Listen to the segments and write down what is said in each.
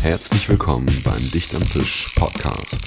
Herzlich willkommen beim Dicht am Fisch Podcast.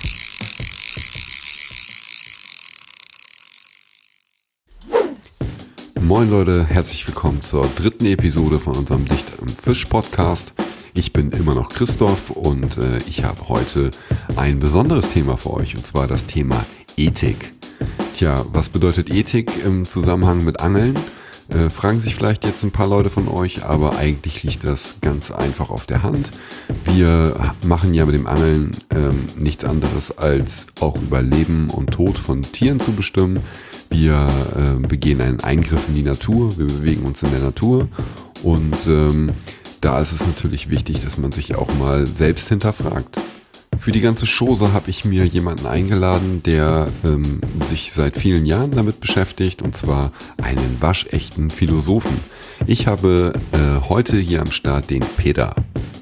Moin Leute, herzlich willkommen zur dritten Episode von unserem Dicht am Fisch Podcast. Ich bin immer noch Christoph und ich habe heute ein besonderes Thema für euch, und zwar das Thema Ethik. Tja, was bedeutet Ethik im Zusammenhang mit Angeln? Fragen sich vielleicht jetzt ein paar Leute von euch, aber eigentlich liegt das ganz einfach auf der Hand. Wir machen ja mit dem Angeln nichts anderes, als auch über Leben und Tod von Tieren zu bestimmen. Wir begehen einen Eingriff in die Natur, wir bewegen uns in der Natur und da ist es natürlich wichtig, dass man sich auch mal selbst hinterfragt. Für die ganze Chose habe ich mir jemanden eingeladen, der sich seit vielen Jahren damit beschäftigt, und zwar einen waschechten Philosophen. Ich habe heute hier am Start den Peter.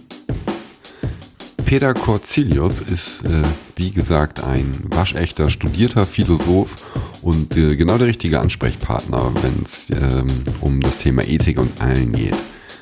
Peter Corzilius ist, wie gesagt, ein waschechter, studierter Philosoph und genau der richtige Ansprechpartner, wenn es um das Thema Ethik und Angeln geht.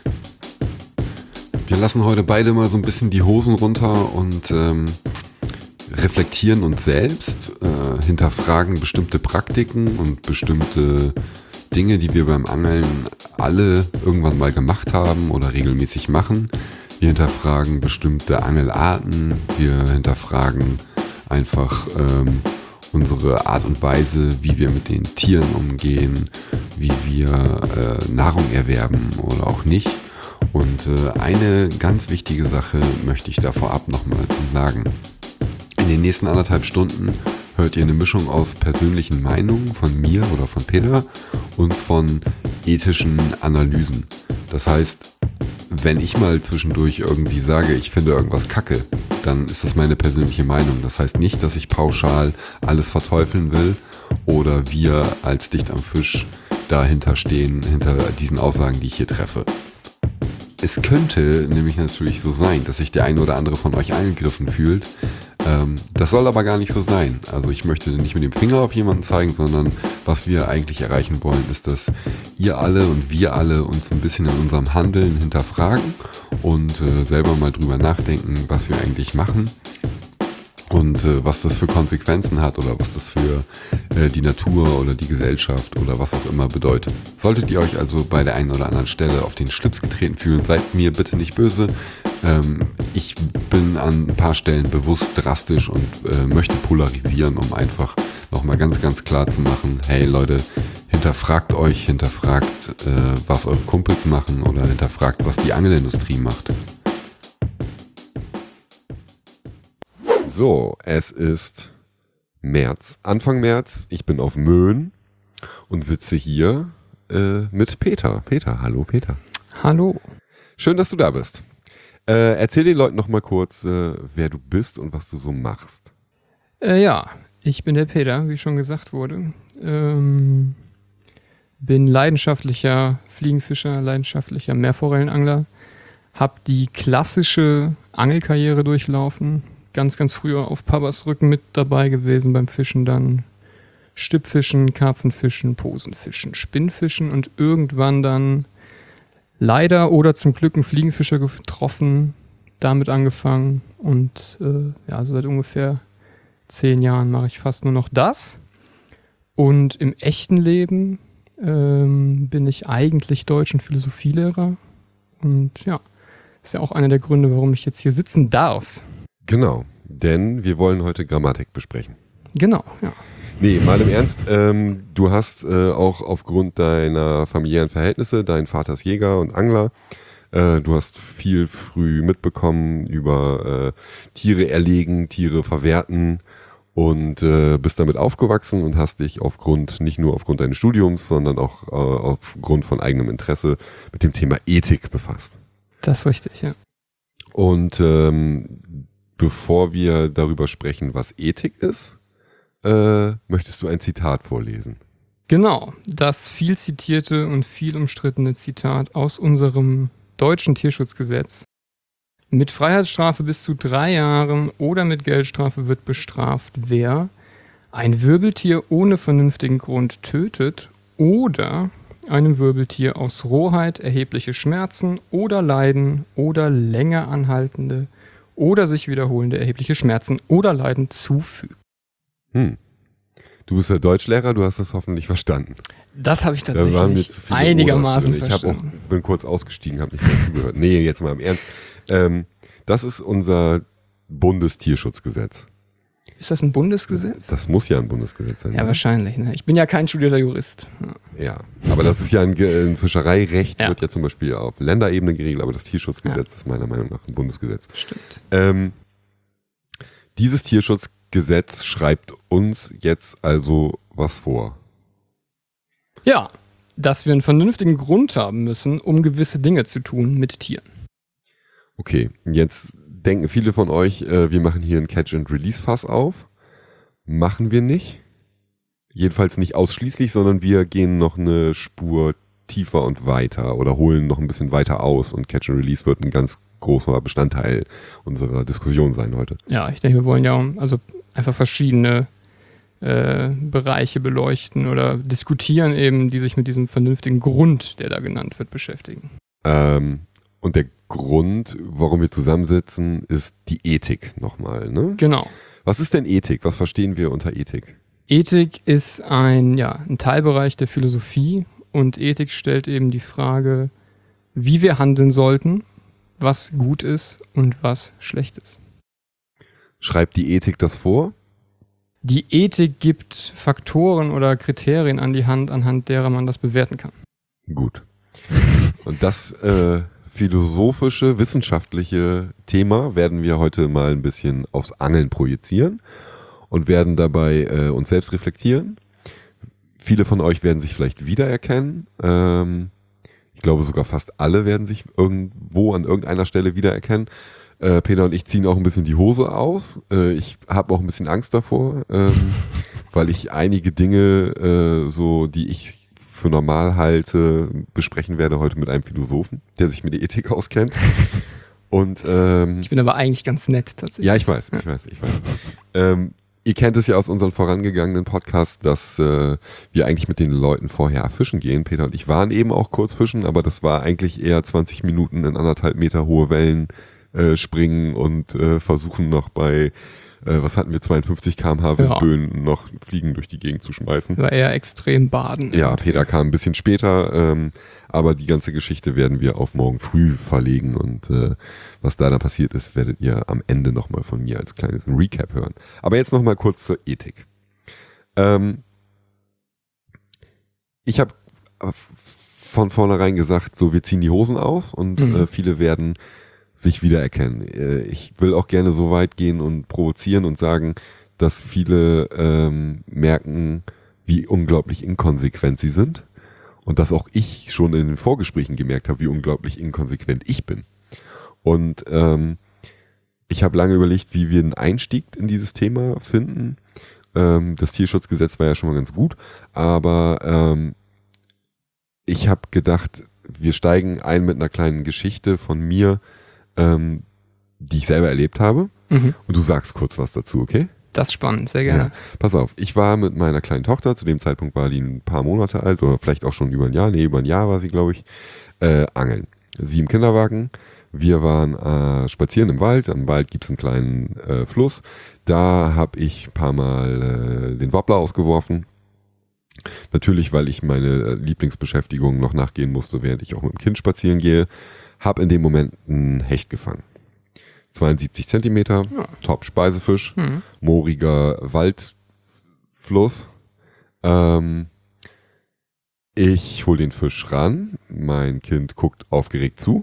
Wir lassen heute beide mal so ein bisschen die Hosen runter und reflektieren uns selbst, hinterfragen bestimmte Praktiken und bestimmte Dinge, die wir beim Angeln alle irgendwann mal gemacht haben oder regelmäßig machen. Wir hinterfragen bestimmte Angelarten, wir hinterfragen einfach unsere Art und Weise, wie wir mit den Tieren umgehen, wie wir Nahrung erwerben oder auch nicht. Und eine ganz wichtige Sache möchte ich da vorab nochmal zu sagen. In den nächsten 1,5 Stunden hört ihr eine Mischung aus persönlichen Meinungen von mir oder von Peter und von ethischen Analysen. Das heißt, wenn ich mal zwischendurch irgendwie sage, ich finde irgendwas kacke, dann ist das meine persönliche Meinung. Das heißt nicht, dass ich pauschal alles verteufeln will oder wir als Dicht am Fisch dahinter stehen, hinter diesen Aussagen, die ich hier treffe. Es könnte nämlich natürlich so sein, dass sich der eine oder andere von euch angegriffen fühlt. Das soll aber gar nicht so sein. Also ich möchte nicht mit dem Finger auf jemanden zeigen, sondern was wir eigentlich erreichen wollen, ist, dass ihr alle und wir alle uns ein bisschen in unserem Handeln hinterfragen und selber mal drüber nachdenken, was wir eigentlich machen. Und was das für Konsequenzen hat oder was das für die Natur oder die Gesellschaft oder was auch immer bedeutet. Solltet ihr euch also bei der einen oder anderen Stelle auf den Schlips getreten fühlen, seid mir bitte nicht böse. Ich bin an ein paar Stellen bewusst drastisch und möchte polarisieren, um einfach nochmal ganz, ganz klar zu machen, hey Leute, hinterfragt euch, hinterfragt, was eure Kumpels machen oder hinterfragt, was die Angelindustrie macht. So, es ist März, Anfang März. Ich bin auf Möhn und sitze hier mit Peter. Peter, hallo Peter. Hallo. Schön, dass du da bist. Erzähl den Leuten noch mal kurz, wer du bist und was du so machst. Ja, ich bin der Peter, wie schon gesagt wurde. Bin leidenschaftlicher Fliegenfischer, leidenschaftlicher Meerforellenangler. Hab die klassische Angelkarriere durchlaufen. Ganz, ganz früher auf Papas Rücken mit dabei gewesen beim Fischen, dann Stippfischen, Karpfenfischen, Posenfischen, Spinnfischen und irgendwann dann leider oder zum Glück einen Fliegenfischer getroffen, damit angefangen und also seit ungefähr 10 Jahren mache ich fast nur noch das. Und im echten Leben bin ich eigentlich Deutsch- und Philosophielehrer und ja, ist ja auch einer der Gründe, warum ich jetzt hier sitzen darf. Genau, denn wir wollen heute Grammatik besprechen. Genau, ja. Nee, mal im Ernst, du hast auch aufgrund deiner familiären Verhältnisse, dein Vater ist Jäger und Angler, du hast viel früh mitbekommen über Tiere erlegen, Tiere verwerten und bist damit aufgewachsen und hast dich nicht nur aufgrund deines Studiums, sondern auch aufgrund von eigenem Interesse mit dem Thema Ethik befasst. Das ist richtig, ja. Und bevor wir darüber sprechen, was Ethik ist, möchtest du ein Zitat vorlesen? Genau, das viel zitierte und viel umstrittene Zitat aus unserem deutschen Tierschutzgesetz. Mit Freiheitsstrafe bis zu 3 Jahren oder mit Geldstrafe wird bestraft, wer ein Wirbeltier ohne vernünftigen Grund tötet oder einem Wirbeltier aus Rohheit erhebliche Schmerzen oder Leiden oder länger anhaltende oder sich wiederholende erhebliche Schmerzen oder Leiden zufügt. Du bist ja Deutschlehrer, du hast das hoffentlich verstanden. Das habe ich Da waren mir tatsächlich zu viele einigermaßen Oders drin. verstanden. Bin kurz ausgestiegen, habe nicht mehr zugehört. Nee, jetzt mal im Ernst. Das ist unser Bundestierschutzgesetz. Ist das ein Bundesgesetz? Das muss ja ein Bundesgesetz sein. Ja, ne? wahrscheinlich. Ne? Ich bin ja kein studierter Jurist. Ja, aber das ist ja ein Fischereirecht, Ja. wird ja zum Beispiel auf Länderebene geregelt, aber das Tierschutzgesetz ist meiner Meinung nach ein Bundesgesetz. Stimmt. Dieses Tierschutzgesetz schreibt uns jetzt also was vor. Ja, dass wir einen vernünftigen Grund haben müssen, um gewisse Dinge zu tun mit Tieren. Okay, jetzt denken viele von euch, wir machen hier ein Catch-and-Release-Fass auf. Machen wir nicht. Jedenfalls nicht ausschließlich, sondern wir gehen noch eine Spur tiefer und weiter oder holen noch ein bisschen weiter aus und Catch-and-Release wird ein ganz großer Bestandteil unserer Diskussion sein heute. Ja, ich denke, wir wollen ja also einfach verschiedene Bereiche beleuchten oder diskutieren eben, die sich mit diesem vernünftigen Grund, der da genannt wird, beschäftigen. Und der Grund, warum wir zusammensitzen, ist die Ethik nochmal, ne? Genau. Was ist denn Ethik? Was verstehen wir unter Ethik? Ethik ist ein Teilbereich der Philosophie und Ethik stellt eben die Frage, wie wir handeln sollten, was gut ist und was schlecht ist. Schreibt die Ethik das vor? Die Ethik gibt Faktoren oder Kriterien an die Hand, anhand derer man das bewerten kann. Gut. Und das philosophische, wissenschaftliche Thema werden wir heute mal ein bisschen aufs Angeln projizieren und werden dabei uns selbst reflektieren. Viele von euch werden sich vielleicht wiedererkennen. Ich glaube sogar fast alle werden sich irgendwo an irgendeiner Stelle wiedererkennen. Peter und ich ziehen auch ein bisschen die Hose aus. Ich habe auch ein bisschen Angst davor, weil ich einige Dinge, die ich für normal halte, besprechen werde heute mit einem Philosophen, der sich mit der Ethik auskennt. Und ich bin aber eigentlich ganz nett tatsächlich. Ja, ich weiß. Ihr kennt es ja aus unseren vorangegangenen Podcasts, dass wir eigentlich mit den Leuten vorher fischen gehen. Peter und ich waren eben auch kurz fischen, aber das war eigentlich eher 20 Minuten in 1,5 Meter hohe Wellen springen und versuchen noch bei, 52 km/h Windböen noch Fliegen durch die Gegend zu schmeißen. War eher extrem baden. Ja, Peter kam ein bisschen später, aber die ganze Geschichte werden wir auf morgen früh verlegen und was da dann passiert ist, werdet ihr am Ende nochmal von mir als kleines Recap hören. Aber jetzt nochmal kurz zur Ethik. Ich habe von vornherein gesagt, so wir ziehen die Hosen aus und viele werden sich wiedererkennen. Ich will auch gerne so weit gehen und provozieren und sagen, dass viele merken, wie unglaublich inkonsequent sie sind und dass auch ich schon in den Vorgesprächen gemerkt habe, wie unglaublich inkonsequent ich bin. Und ich habe lange überlegt, wie wir einen Einstieg in dieses Thema finden. Das Tierschutzgesetz war ja schon mal ganz gut, aber ich habe gedacht, wir steigen ein mit einer kleinen Geschichte von mir, die ich selber erlebt habe. Und du sagst kurz was dazu, okay? Das ist spannend, sehr gerne. Ja. Pass auf, ich war mit meiner kleinen Tochter, zu dem Zeitpunkt war die ein paar Monate alt oder vielleicht auch schon über ein Jahr war sie, glaube ich, angeln. Sie im Kinderwagen. Wir waren spazieren im Wald. Am Wald gibt's einen kleinen Fluss. Da habe ich ein paar Mal den Wobbler ausgeworfen. Natürlich, weil ich meine Lieblingsbeschäftigung noch nachgehen musste, während ich auch mit dem Kind spazieren gehe. Hab in dem Moment einen Hecht gefangen. 72 Zentimeter, Top-Speisefisch, mooriger Waldfluss. Ich hol den Fisch ran, mein Kind guckt aufgeregt zu.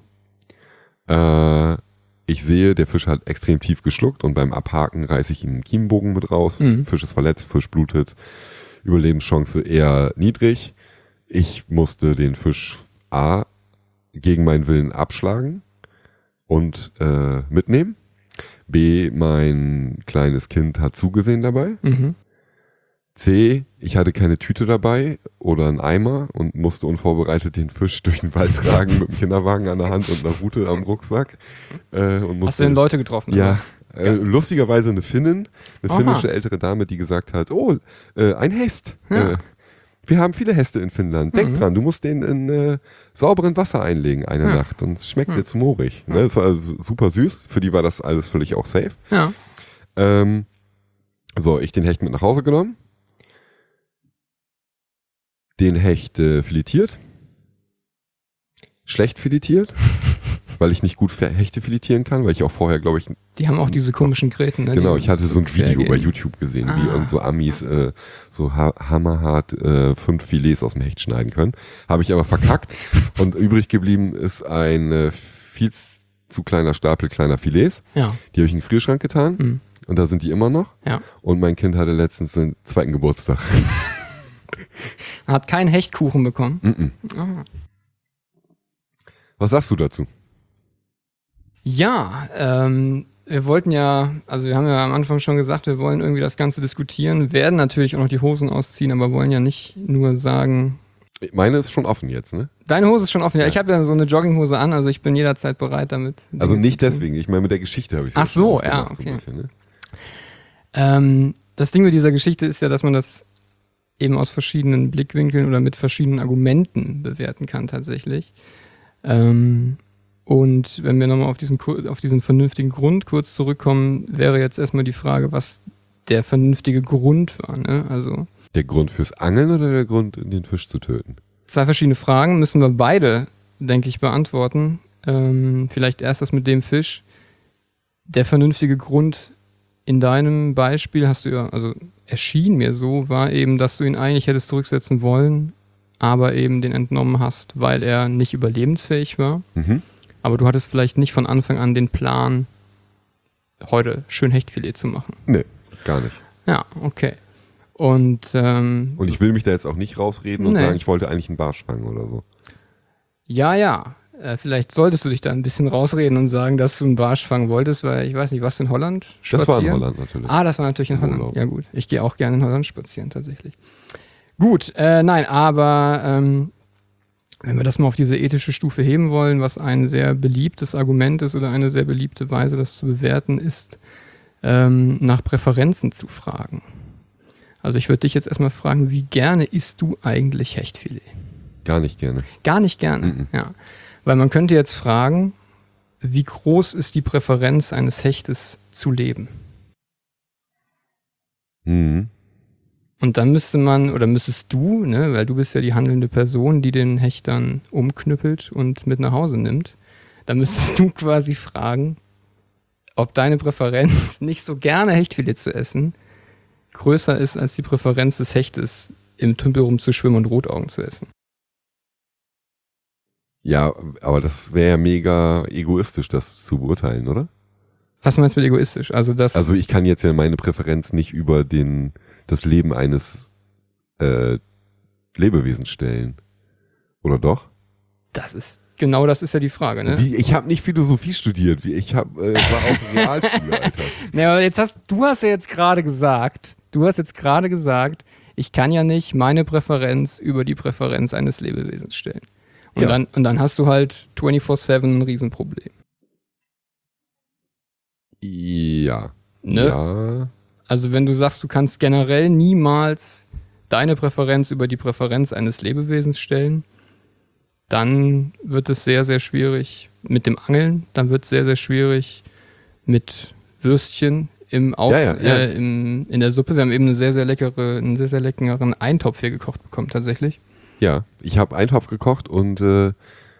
Ich sehe, der Fisch hat extrem tief geschluckt und beim Abhaken reiße ich ihm einen Kiemenbogen mit raus. Fisch ist verletzt, Fisch blutet, Überlebenschance eher niedrig. Ich musste den Fisch gegen meinen Willen abschlagen und mitnehmen. B, mein kleines Kind hat zugesehen dabei. C, ich hatte keine Tüte dabei oder einen Eimer und musste unvorbereitet den Fisch durch den Wald tragen mit dem Kinderwagen an der Hand und einer Rute am Rucksack. Hast du denn Leute getroffen? Ja, lustigerweise eine finnische ältere Dame, die gesagt hat, ein Hecht. Ja. Wir haben viele Häste in Finnland. Denk dran, du musst den in sauberen Wasser einlegen eine Nacht und es schmeckt dir zu moorig. Ne? Das ist also super süß. Für die war das alles völlig auch safe. Ja. So, ich den Hecht mit nach Hause genommen. Den Hecht filetiert. Schlecht filetiert. Weil ich nicht gut Hechte filetieren kann, weil ich auch vorher, glaube ich... Die haben auch diese komischen Gräten. Ne? Genau, ich hatte so ein Video bei YouTube gesehen, wie und so Amis so hammerhart 5 Filets aus dem Hecht schneiden können. Habe ich aber verkackt und übrig geblieben ist ein viel zu kleiner Stapel kleiner Filets. Ja. Die habe ich in den Gefrierschrank getan und da sind die immer noch. Ja. Und mein Kind hatte letztens den 2. Geburtstag. Hat keinen Hechtkuchen bekommen. Was sagst du dazu? Ja, wir wollten ja, also wir haben ja am Anfang schon gesagt, wir wollen irgendwie das Ganze diskutieren, werden natürlich auch noch die Hosen ausziehen, aber wollen ja nicht nur sagen... Meine ist schon offen jetzt, ne? Deine Hose ist schon offen, ja. Ich habe ja so eine Jogginghose an, also ich bin jederzeit bereit damit. Also nicht deswegen, ich meine mit der Geschichte habe ich es Ach so, ja, okay. So ein bisschen, ne? Das Ding mit dieser Geschichte ist ja, dass man das eben aus verschiedenen Blickwinkeln oder mit verschiedenen Argumenten bewerten kann tatsächlich. Und wenn wir nochmal auf diesen vernünftigen Grund kurz zurückkommen, wäre jetzt erstmal die Frage, was der vernünftige Grund war. Ne? Also der Grund fürs Angeln oder der Grund, den Fisch zu töten? 2 verschiedene Fragen, müssen wir beide, denke ich, beantworten. Vielleicht erst das mit dem Fisch. Der vernünftige Grund in deinem Beispiel hast du ja, also erschien mir so, war eben, dass du ihn eigentlich hättest zurücksetzen wollen, aber eben den entnommen hast, weil er nicht überlebensfähig war. Aber du hattest vielleicht nicht von Anfang an den Plan, heute schön Hechtfilet zu machen. Nee, gar nicht. Ja, okay. Und ich will mich da jetzt auch nicht rausreden und sagen, ich wollte eigentlich einen Barsch fangen oder so. Ja. Vielleicht solltest du dich da ein bisschen rausreden und sagen, dass du einen Barsch fangen wolltest, weil ich weiß nicht, warst du in Holland spazieren? Das war in Holland natürlich. Das war natürlich in Holland. Urlaub. Ja gut, ich gehe auch gerne in Holland spazieren tatsächlich. Gut, nein, aber wenn wir das mal auf diese ethische Stufe heben wollen, was ein sehr beliebtes Argument ist oder eine sehr beliebte Weise, das zu bewerten, ist, nach Präferenzen zu fragen. Also ich würde dich jetzt erstmal fragen, wie gerne isst du eigentlich Hechtfilet? Gar nicht gerne. Gar nicht gerne, ja. Weil man könnte jetzt fragen, wie groß ist die Präferenz eines Hechtes zu leben? Und dann müsstest du, ne, weil du bist ja die handelnde Person, die den Hecht dann umknüppelt und mit nach Hause nimmt, dann müsstest du quasi fragen, ob deine Präferenz, nicht so gerne Hechtfilet zu essen, größer ist als die Präferenz des Hechtes, im Tümpel rumzuschwimmen und Rotaugen zu essen. Ja, aber das wäre ja mega egoistisch, das zu beurteilen, oder? Was meinst du mit egoistisch? Also ich kann jetzt ja meine Präferenz nicht über das Leben eines Lebewesens stellen. Oder doch? Das ist ja die Frage, ne? Ich habe nicht Philosophie studiert, war auf Realschule, Alter. Ne, aber du hast jetzt gerade gesagt, ich kann ja nicht meine Präferenz über die Präferenz eines Lebewesens stellen. Und dann hast du halt 24/7 ein Riesenproblem. Ja. Ne? Ja. Also wenn du sagst, du kannst generell niemals deine Präferenz über die Präferenz eines Lebewesens stellen, dann wird es sehr, sehr schwierig mit dem Angeln, dann wird es sehr, sehr schwierig mit Würstchen in der Suppe. Wir haben eben einen sehr, sehr leckeren Eintopf hier gekocht bekommen, tatsächlich. Ja, ich habe Eintopf gekocht und ich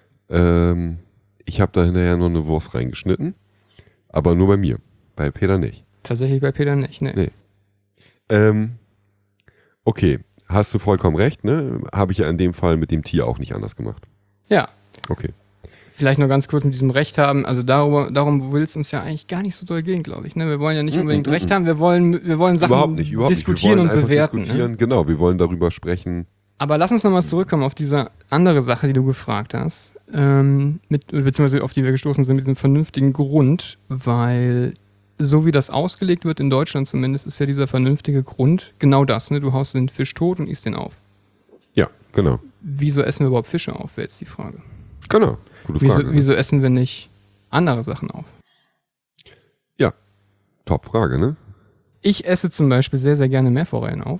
habe da hinterher noch eine Wurst reingeschnitten. Aber nur bei mir. Bei Peter nicht. Tatsächlich bei Peter nicht, ne. Nee. Okay, hast du vollkommen recht, ne? Habe ich ja in dem Fall mit dem Tier auch nicht anders gemacht. Ja. Okay. Vielleicht noch ganz kurz mit diesem Recht haben. Also darum will es uns ja eigentlich gar nicht so doll gehen, glaube ich. Ne? Wir wollen ja nicht unbedingt Recht haben. Wir wollen Sachen überhaupt nicht. diskutieren und bewerten. Ne? Genau, wir wollen darüber sprechen. Aber lass uns nochmal zurückkommen auf diese andere Sache, die du gefragt hast. Beziehungsweise auf die wir gestoßen sind mit diesem vernünftigen Grund. Weil so wie das ausgelegt wird, in Deutschland zumindest, ist ja dieser vernünftige Grund genau das. Ne? Du haust den Fisch tot und isst den auf. Ja, genau. Wieso essen wir überhaupt Fische auf, wäre jetzt die Frage. Genau, gute Frage. Wieso essen wir nicht andere Sachen auf? Ja, Top-Frage, ne? Ich esse zum Beispiel sehr, sehr gerne Meerforellen auf.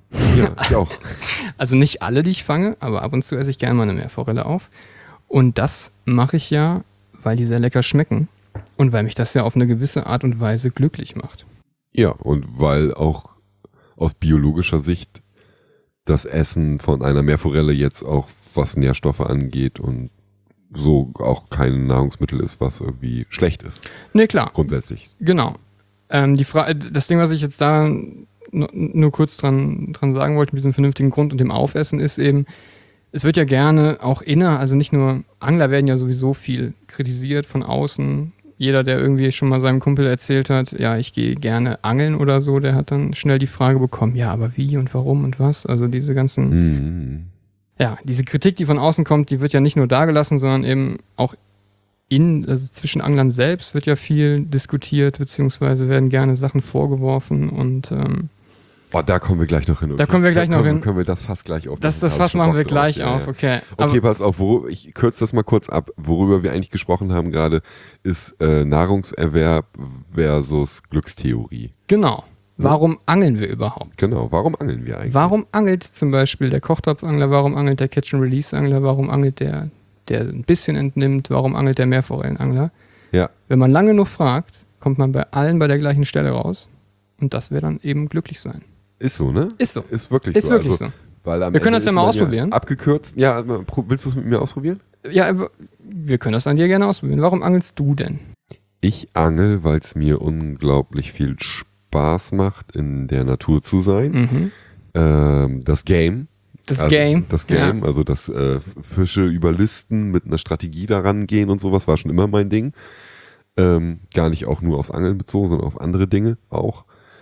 Ja, ich auch. Also nicht alle, die ich fange, aber ab und zu esse ich gerne mal eine Meerforelle auf. Und das mache ich ja, weil die sehr lecker schmecken und weil mich das ja auf eine gewisse Art und Weise glücklich macht. Ja, und weil auch aus biologischer Sicht das Essen von einer Meerforelle jetzt auch, was Nährstoffe angeht und so auch kein Nahrungsmittel ist, was irgendwie schlecht ist. Nee, klar. Grundsätzlich. Genau. Das Ding, was ich jetzt da nur kurz dran sagen wollte, mit diesem vernünftigen Grund und dem Aufessen, ist eben, es wird ja gerne auch also nicht nur Angler werden ja sowieso viel kritisiert von außen. Jeder, der irgendwie schon mal seinem Kumpel erzählt hat, ja, ich gehe gerne angeln oder so, der hat dann schnell die Frage bekommen, ja, aber wie und warum und was? Also diese ganzen, diese Kritik, die von außen kommt, die wird ja nicht nur da gelassen, sondern eben auch also zwischen Anglern selbst wird ja viel diskutiert, beziehungsweise werden gerne Sachen vorgeworfen und da kommen wir gleich noch hin. Okay. Da kommen wir gleich noch hin. Können wir das Fass gleich aufmachen? Das Fass machen wir gleich auf, okay. Okay, pass auf, ich kürze das mal kurz ab. Worüber wir eigentlich gesprochen haben gerade, ist Nahrungserwerb versus Glückstheorie. Genau. Warum angeln wir überhaupt? Genau, warum angeln wir eigentlich? Warum angelt zum Beispiel der Kochtopfangler, warum angelt der Catch-and-Release-Angler, warum angelt der ein bisschen entnimmt, warum angelt der Meerforellenangler? Ja. Wenn man lange genug fragt, kommt man bei allen bei der gleichen Stelle raus und das wäre dann eben glücklich sein. Ist so, ne? Ist so. Ist wirklich ist so. Wirklich also, so. Weil am wir können Ende das ja mal ausprobieren. Abgekürzt. Ja, willst du es mit mir ausprobieren? Ja, wir können das an dir gerne ausprobieren. Warum angelst du denn? Ich angel, weil es mir unglaublich viel Spaß macht, in der Natur zu sein. Das Game. Das Game, also das Fische überlisten, mit einer Strategie daran gehen und sowas, war schon immer mein Ding. Gar nicht auch nur aufs Angeln bezogen, sondern auf andere Dinge auch.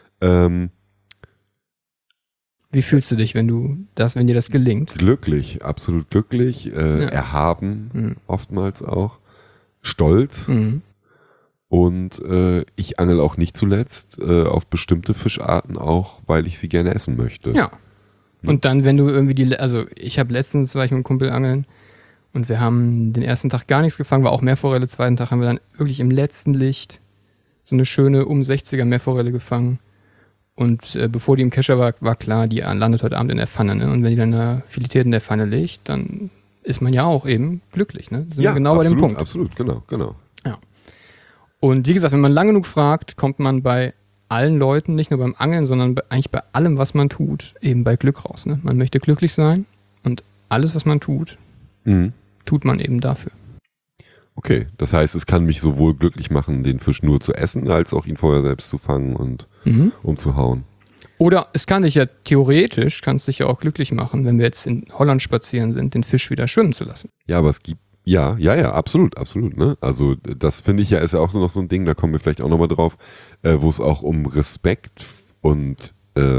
Wie fühlst du dich, wenn dir das gelingt? Glücklich, absolut glücklich, erhaben, oftmals auch, stolz. Und ich angel auch nicht zuletzt auf bestimmte Fischarten auch, weil ich sie gerne essen möchte. Ja. Und dann, wenn du irgendwie letztens war ich mit einem Kumpel angeln und wir haben den ersten Tag gar nichts gefangen, war auch Meerforelle, zweiten Tag haben wir dann wirklich im letzten Licht so eine schöne 60er Meerforelle gefangen. Und bevor die im Kescher war klar, die landet heute Abend in der Pfanne. Ne? Und wenn die dann filetiert in der Pfanne liegt, dann ist man ja auch eben glücklich. Ne? Sind wir genau absolut, bei dem Punkt. Absolut, genau. Ja. Und wie gesagt, wenn man lang genug fragt, kommt man bei allen Leuten, nicht nur beim Angeln, sondern eigentlich bei allem, was man tut, eben bei Glück raus. Ne? Man möchte glücklich sein und alles, was man tut, tut man eben dafür. Okay, das heißt, es kann mich sowohl glücklich machen, den Fisch nur zu essen, als auch ihn vorher selbst zu fangen und umzuhauen. Oder es kann dich ja theoretisch, ja auch glücklich machen, wenn wir jetzt in Holland spazieren sind, den Fisch wieder schwimmen zu lassen. Ja, aber es gibt, ja, absolut, ne? Also das finde ich ist ja auch so noch so ein Ding, da kommen wir vielleicht auch nochmal drauf, wo es auch um Respekt und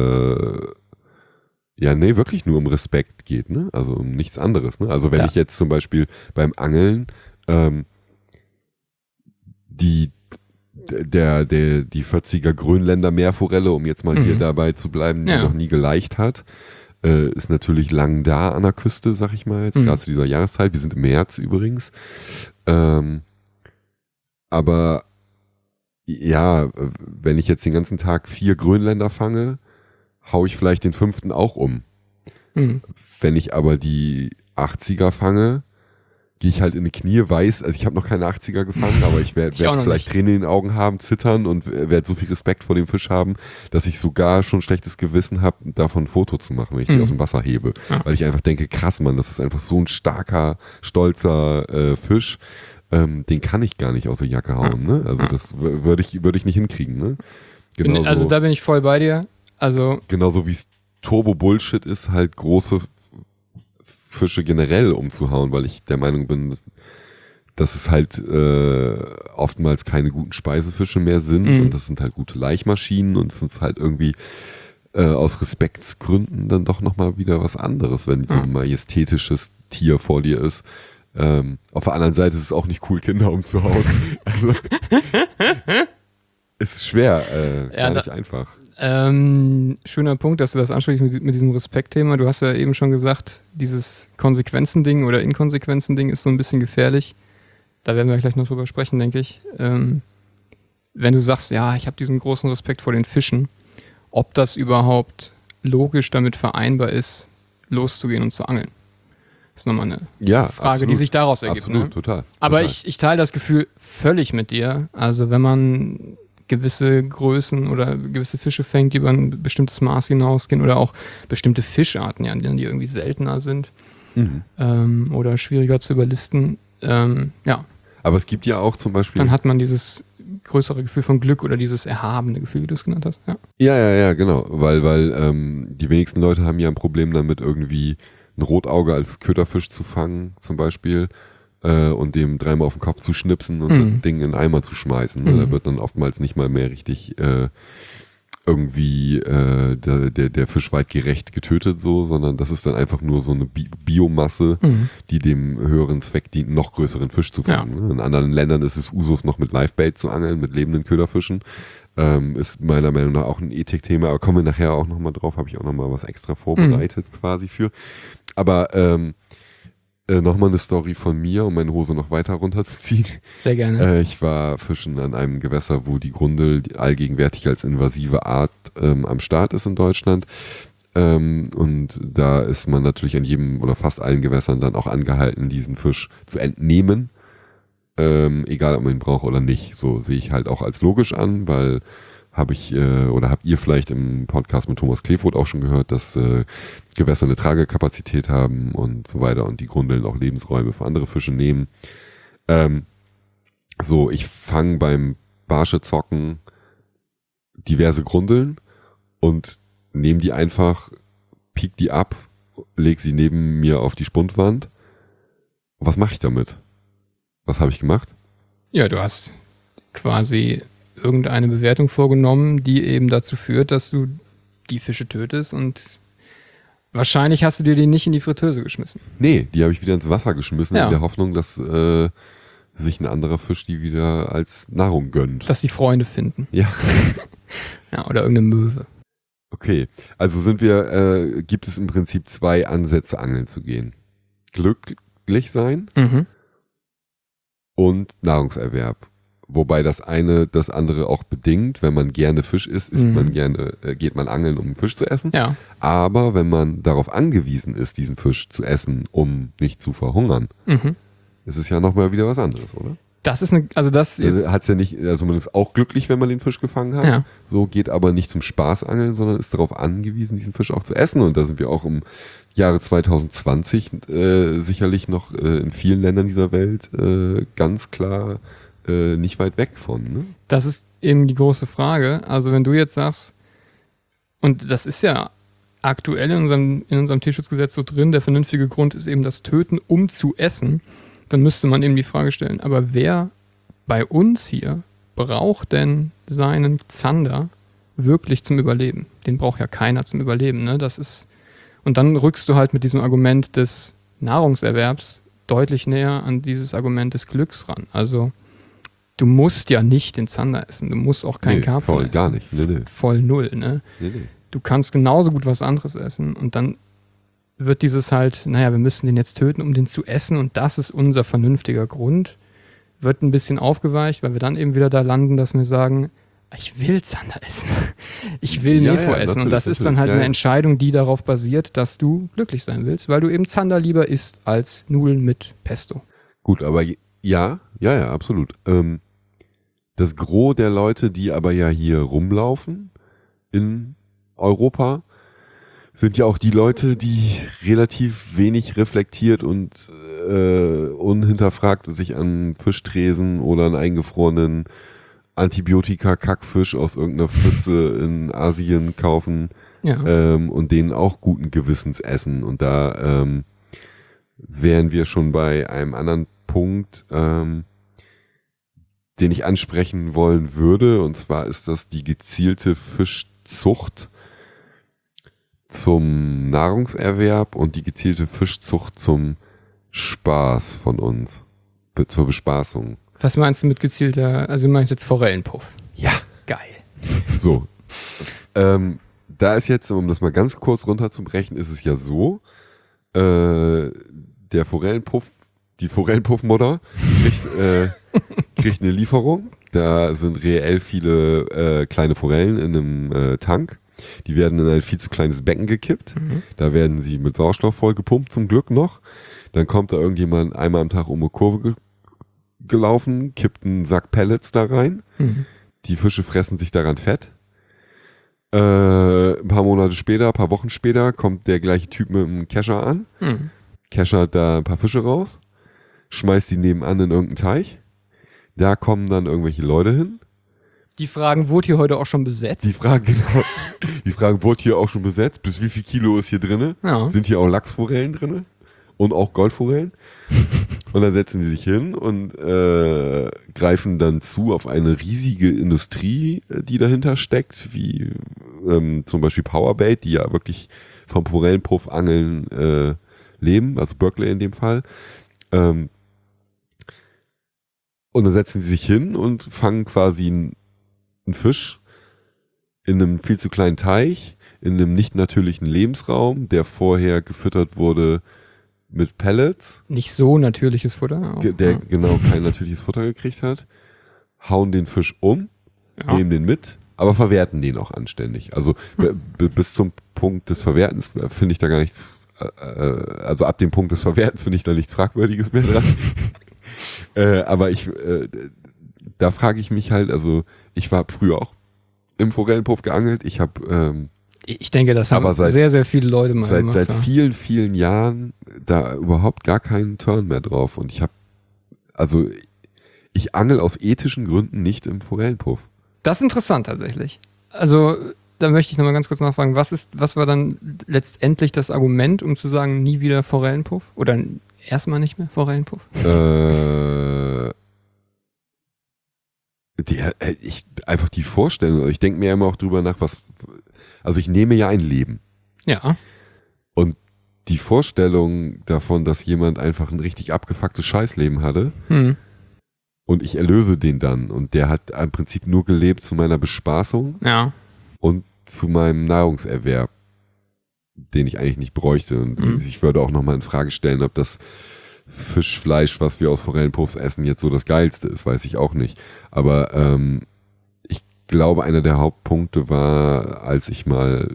wirklich nur um Respekt geht, ne? Also um nichts anderes, ne? Also wenn ich jetzt zum Beispiel beim Angeln die 40er Grönländer Meerforelle, um jetzt mal hier dabei zu bleiben, die noch nie geleicht hat, ist natürlich lang da an der Küste, sag ich mal, jetzt gerade zu dieser Jahreszeit. Wir sind im März übrigens. Aber ja, wenn ich jetzt den ganzen Tag 4 Grönländer fange, hau ich vielleicht den 5. auch um. Wenn ich aber die 80er fange, gehe ich halt in die Knie, also ich habe noch keine 80er gefangen, aber ich werde vielleicht Tränen in den Augen haben, zittern und werde so viel Respekt vor dem Fisch haben, dass ich sogar schon schlechtes Gewissen habe, davon ein Foto zu machen, wenn ich die aus dem Wasser hebe. Ja. Weil ich einfach denke, krass, Mann, das ist einfach so ein starker, stolzer Fisch, den kann ich gar nicht aus der Jacke hauen. Ne? Also das würde ich nicht hinkriegen. Ne? Da bin ich voll bei dir. Also genauso wie es Turbo-Bullshit ist, halt große Fische generell umzuhauen, weil ich der Meinung bin, dass es halt oftmals keine guten Speisefische mehr sind und das sind halt gute Laichmaschinen und es ist halt irgendwie aus Respektsgründen dann doch nochmal wieder was anderes, wenn so ein majestätisches Tier vor dir ist. Auf der anderen Seite ist es auch nicht cool, Kinder umzuhauen. Also ist schwer, gar nicht einfach. Schöner Punkt, dass du das ansprichst mit diesem Respektthema. Du hast ja eben schon gesagt, dieses Konsequenzen-Ding oder Inkonsequenzen-Ding ist so ein bisschen gefährlich. Da werden wir gleich noch drüber sprechen, denke ich. Wenn du sagst, ja, ich habe diesen großen Respekt vor den Fischen, ob das überhaupt logisch damit vereinbar ist, loszugehen und zu angeln. Das ist nochmal eine Frage, absolut. die sich daraus ergibt. Absolut, Ne? total. Aber ich teile das Gefühl völlig mit dir. Also wenn man gewisse Größen oder gewisse Fische fängt, die über ein bestimmtes Maß hinausgehen oder auch bestimmte Fischarten, ja, die irgendwie seltener sind oder schwieriger zu überlisten, ja. Aber es gibt ja auch zum Beispiel... Dann hat man dieses größere Gefühl von Glück oder dieses erhabene Gefühl, wie du es genannt hast. Ja, Ja, genau. Weil die wenigsten Leute haben ja ein Problem damit, irgendwie ein Rotauge als Köderfisch zu fangen, zum Beispiel, und dem dreimal auf den Kopf zu schnipsen und das Ding in den Eimer zu schmeißen. Da wird dann oftmals nicht mal mehr richtig irgendwie der Fisch weitgerecht getötet, so, sondern das ist dann einfach nur so eine Biomasse, die dem höheren Zweck dient, noch größeren Fisch zu fangen. Ja. In anderen Ländern ist es Usus, noch mit Livebait zu angeln, mit lebenden Köderfischen. Ist meiner Meinung nach auch ein Ethikthema, aber kommen wir nachher auch nochmal drauf, habe ich auch nochmal was extra vorbereitet quasi für. Aber nochmal eine Story von mir, um meine Hose noch weiter runterzuziehen. Sehr gerne. Ich war fischen an einem Gewässer, wo die Grundel allgegenwärtig als invasive Art am Start ist in Deutschland. Und da ist man natürlich an jedem oder fast allen Gewässern dann auch angehalten, diesen Fisch zu entnehmen. Egal, ob man ihn braucht oder nicht. So sehe ich halt auch als logisch an, weil habt ihr vielleicht im Podcast mit Thomas Kleefoth auch schon gehört, dass Gewässer eine Tragekapazität haben und so weiter und die Grundeln auch Lebensräume für andere Fische nehmen. Ich fange beim Barschezocken diverse Grundeln und nehme die einfach, piek die ab, leg sie neben mir auf die Spundwand. Was mache ich damit? Was habe ich gemacht? Ja, du hast quasi irgendeine Bewertung vorgenommen, die eben dazu führt, dass du die Fische tötest und wahrscheinlich hast du dir die nicht in die Fritteuse geschmissen. Nee, die habe ich wieder ins Wasser geschmissen, ja, in der Hoffnung, dass sich ein anderer Fisch die wieder als Nahrung gönnt. Dass die Freunde finden. Ja. Ja, oder irgendeine Möwe. Okay, also gibt es im Prinzip 2 Ansätze, angeln zu gehen. Glücklich sein und Nahrungserwerb. Wobei das eine das andere auch bedingt. Wenn man gerne Fisch isst, geht man angeln, um Fisch zu essen. Ja. Aber wenn man darauf angewiesen ist, diesen Fisch zu essen, um nicht zu verhungern, ist es ja nochmal wieder was anderes, oder? Das ist hat's ja nicht, also man ist auch glücklich, wenn man den Fisch gefangen hat. Ja. So geht aber nicht zum Spaß angeln, sondern ist darauf angewiesen, diesen Fisch auch zu essen. Und da sind wir auch im Jahre 2020 sicherlich noch in vielen Ländern dieser Welt ganz klar nicht weit weg von. Ne? Das ist eben die große Frage. Also wenn du jetzt sagst, und das ist ja aktuell in unserem Tierschutzgesetz so drin, der vernünftige Grund ist eben das Töten, um zu essen, dann müsste man eben die Frage stellen, aber wer bei uns hier braucht denn seinen Zander wirklich zum Überleben? Den braucht ja keiner zum Überleben. Ne? Und dann rückst du halt mit diesem Argument des Nahrungserwerbs deutlich näher an dieses Argument des Glücks ran. Also du musst ja nicht den Zander essen, du musst auch keinen Karpfen essen. Voll gar nicht. Nee. Voll null. Ne? Nee. Du kannst genauso gut was anderes essen und dann wird dieses halt, wir müssen den jetzt töten, um den zu essen und das ist unser vernünftiger Grund, wird ein bisschen aufgeweicht, weil wir dann eben wieder da landen, dass wir sagen, ich will Zander essen, ich will Nefo essen und das ist dann halt eine Entscheidung, die darauf basiert, dass du glücklich sein willst, weil du eben Zander lieber isst als Nudeln mit Pesto. Gut, aber ja, absolut. Das Gros der Leute, die aber ja hier rumlaufen in Europa, sind ja auch die Leute, die relativ wenig reflektiert und unhinterfragt sich an Fischtresen oder einen eingefrorenen Antibiotika-Kackfisch aus irgendeiner Pfütze in Asien kaufen und den auch guten Gewissens essen. Und da wären wir schon bei einem anderen Punkt, den ich ansprechen wollen würde. Und zwar ist das die gezielte Fischzucht zum Nahrungserwerb und die gezielte Fischzucht zum Spaß von uns, zur Bespaßung. Was meinst du mit gezielter, also du meinst jetzt Forellenpuff? Ja. Geil. So. Da ist jetzt, um das mal ganz kurz runterzubrechen, ist es ja so, die Forellenpuff-Mutter kriegt eine Lieferung. Da sind reell viele kleine Forellen in einem Tank. Die werden in ein viel zu kleines Becken gekippt. Da werden sie mit Sauerstoff voll gepumpt, zum Glück noch. Dann kommt da irgendjemand einmal am Tag um eine Kurve gelaufen, kippt einen Sack Pellets da rein. Die Fische fressen sich daran fett. Ein paar Monate später, ein paar Wochen später kommt der gleiche Typ mit einem Kescher an. Keschert da ein paar Fische raus, schmeißt die nebenan in irgendeinen Teich. Da kommen dann irgendwelche Leute hin. Die fragen, wurde hier heute auch schon besetzt? Die fragen, wurde hier auch schon besetzt? Bis wie viel Kilo ist hier drin? Ja. Sind hier auch Lachsforellen drin? Und auch Goldforellen? Und dann setzen die sich hin und greifen dann zu auf eine riesige Industrie, die dahinter steckt, wie zum Beispiel Powerbait, die ja wirklich vom Forellenpuff-Angeln leben, also Berkeley in dem Fall. Und dann setzen sie sich hin und fangen quasi einen Fisch in einem viel zu kleinen Teich, in einem nicht natürlichen Lebensraum, der vorher gefüttert wurde mit Pellets. Nicht so natürliches Futter. Auch, Der genau kein natürliches Futter gekriegt hat. Hauen den Fisch um, nehmen den mit, aber verwerten den auch anständig. Also bis zum Punkt des Verwertens finde ich da gar nichts, also ab dem Punkt des Verwertens finde ich da nichts Fragwürdiges mehr dran. Aber da frage ich mich halt, also ich war früher auch im Forellenpuff geangelt. Ich habe ich denke, das haben sehr, sehr viele Leute mal gemacht. Seit vielen, vielen Jahren da überhaupt gar keinen Turn mehr drauf. Und ich angel aus ethischen Gründen nicht im Forellenpuff. Das ist interessant tatsächlich. Also, da möchte ich nochmal ganz kurz nachfragen, was war dann letztendlich das Argument, um zu sagen, nie wieder Forellenpuff? Oder erstmal nicht mehr Forellenpuff? Einfach die Vorstellung, ich denke mir immer auch drüber nach, also ich nehme ja ein Leben. Ja. Und die Vorstellung davon, dass jemand einfach ein richtig abgefucktes Scheißleben hatte und ich erlöse den dann und der hat im Prinzip nur gelebt zu meiner Bespaßung und zu meinem Nahrungserwerb, den ich eigentlich nicht bräuchte. Und ich würde auch nochmal in Frage stellen, ob das Fischfleisch, was wir aus Forellenpuffs essen, jetzt so das Geilste ist, weiß ich auch nicht. Aber ich glaube, einer der Hauptpunkte war, als ich mal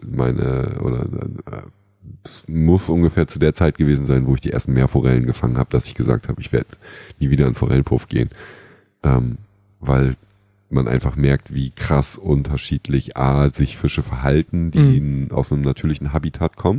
es muss ungefähr zu der Zeit gewesen sein, wo ich die ersten Meerforellen gefangen habe, dass ich gesagt habe, ich werde nie wieder in Forellenpuff gehen. Weil man einfach merkt, wie krass unterschiedlich sich Fische verhalten, die aus einem natürlichen Habitat kommen.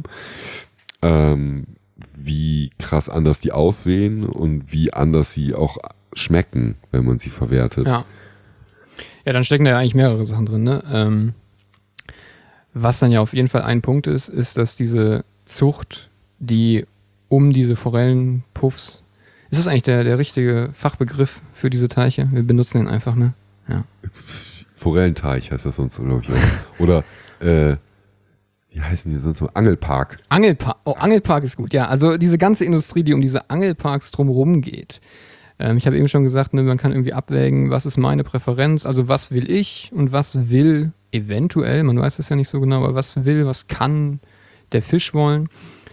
Wie krass anders die aussehen und wie anders sie auch schmecken, wenn man sie verwertet. Ja, dann stecken da ja eigentlich mehrere Sachen drin, ne? Was dann ja auf jeden Fall ein Punkt ist, dass diese Zucht, die um diese Forellenpuffs, ist das eigentlich der richtige Fachbegriff für diese Teiche? Wir benutzen den einfach, ne? Ja. Forellenteich heißt das sonst, glaube ich. Auch. Oder, wie heißen die sonst so? Angelpark. Angelpark ist gut, ja. Also diese ganze Industrie, die um diese Angelparks drumherum geht. Ich habe eben schon gesagt, ne, man kann irgendwie abwägen, was ist meine Präferenz, also was will ich und was will eventuell, man weiß es ja nicht so genau, aber was kann der Fisch wollen.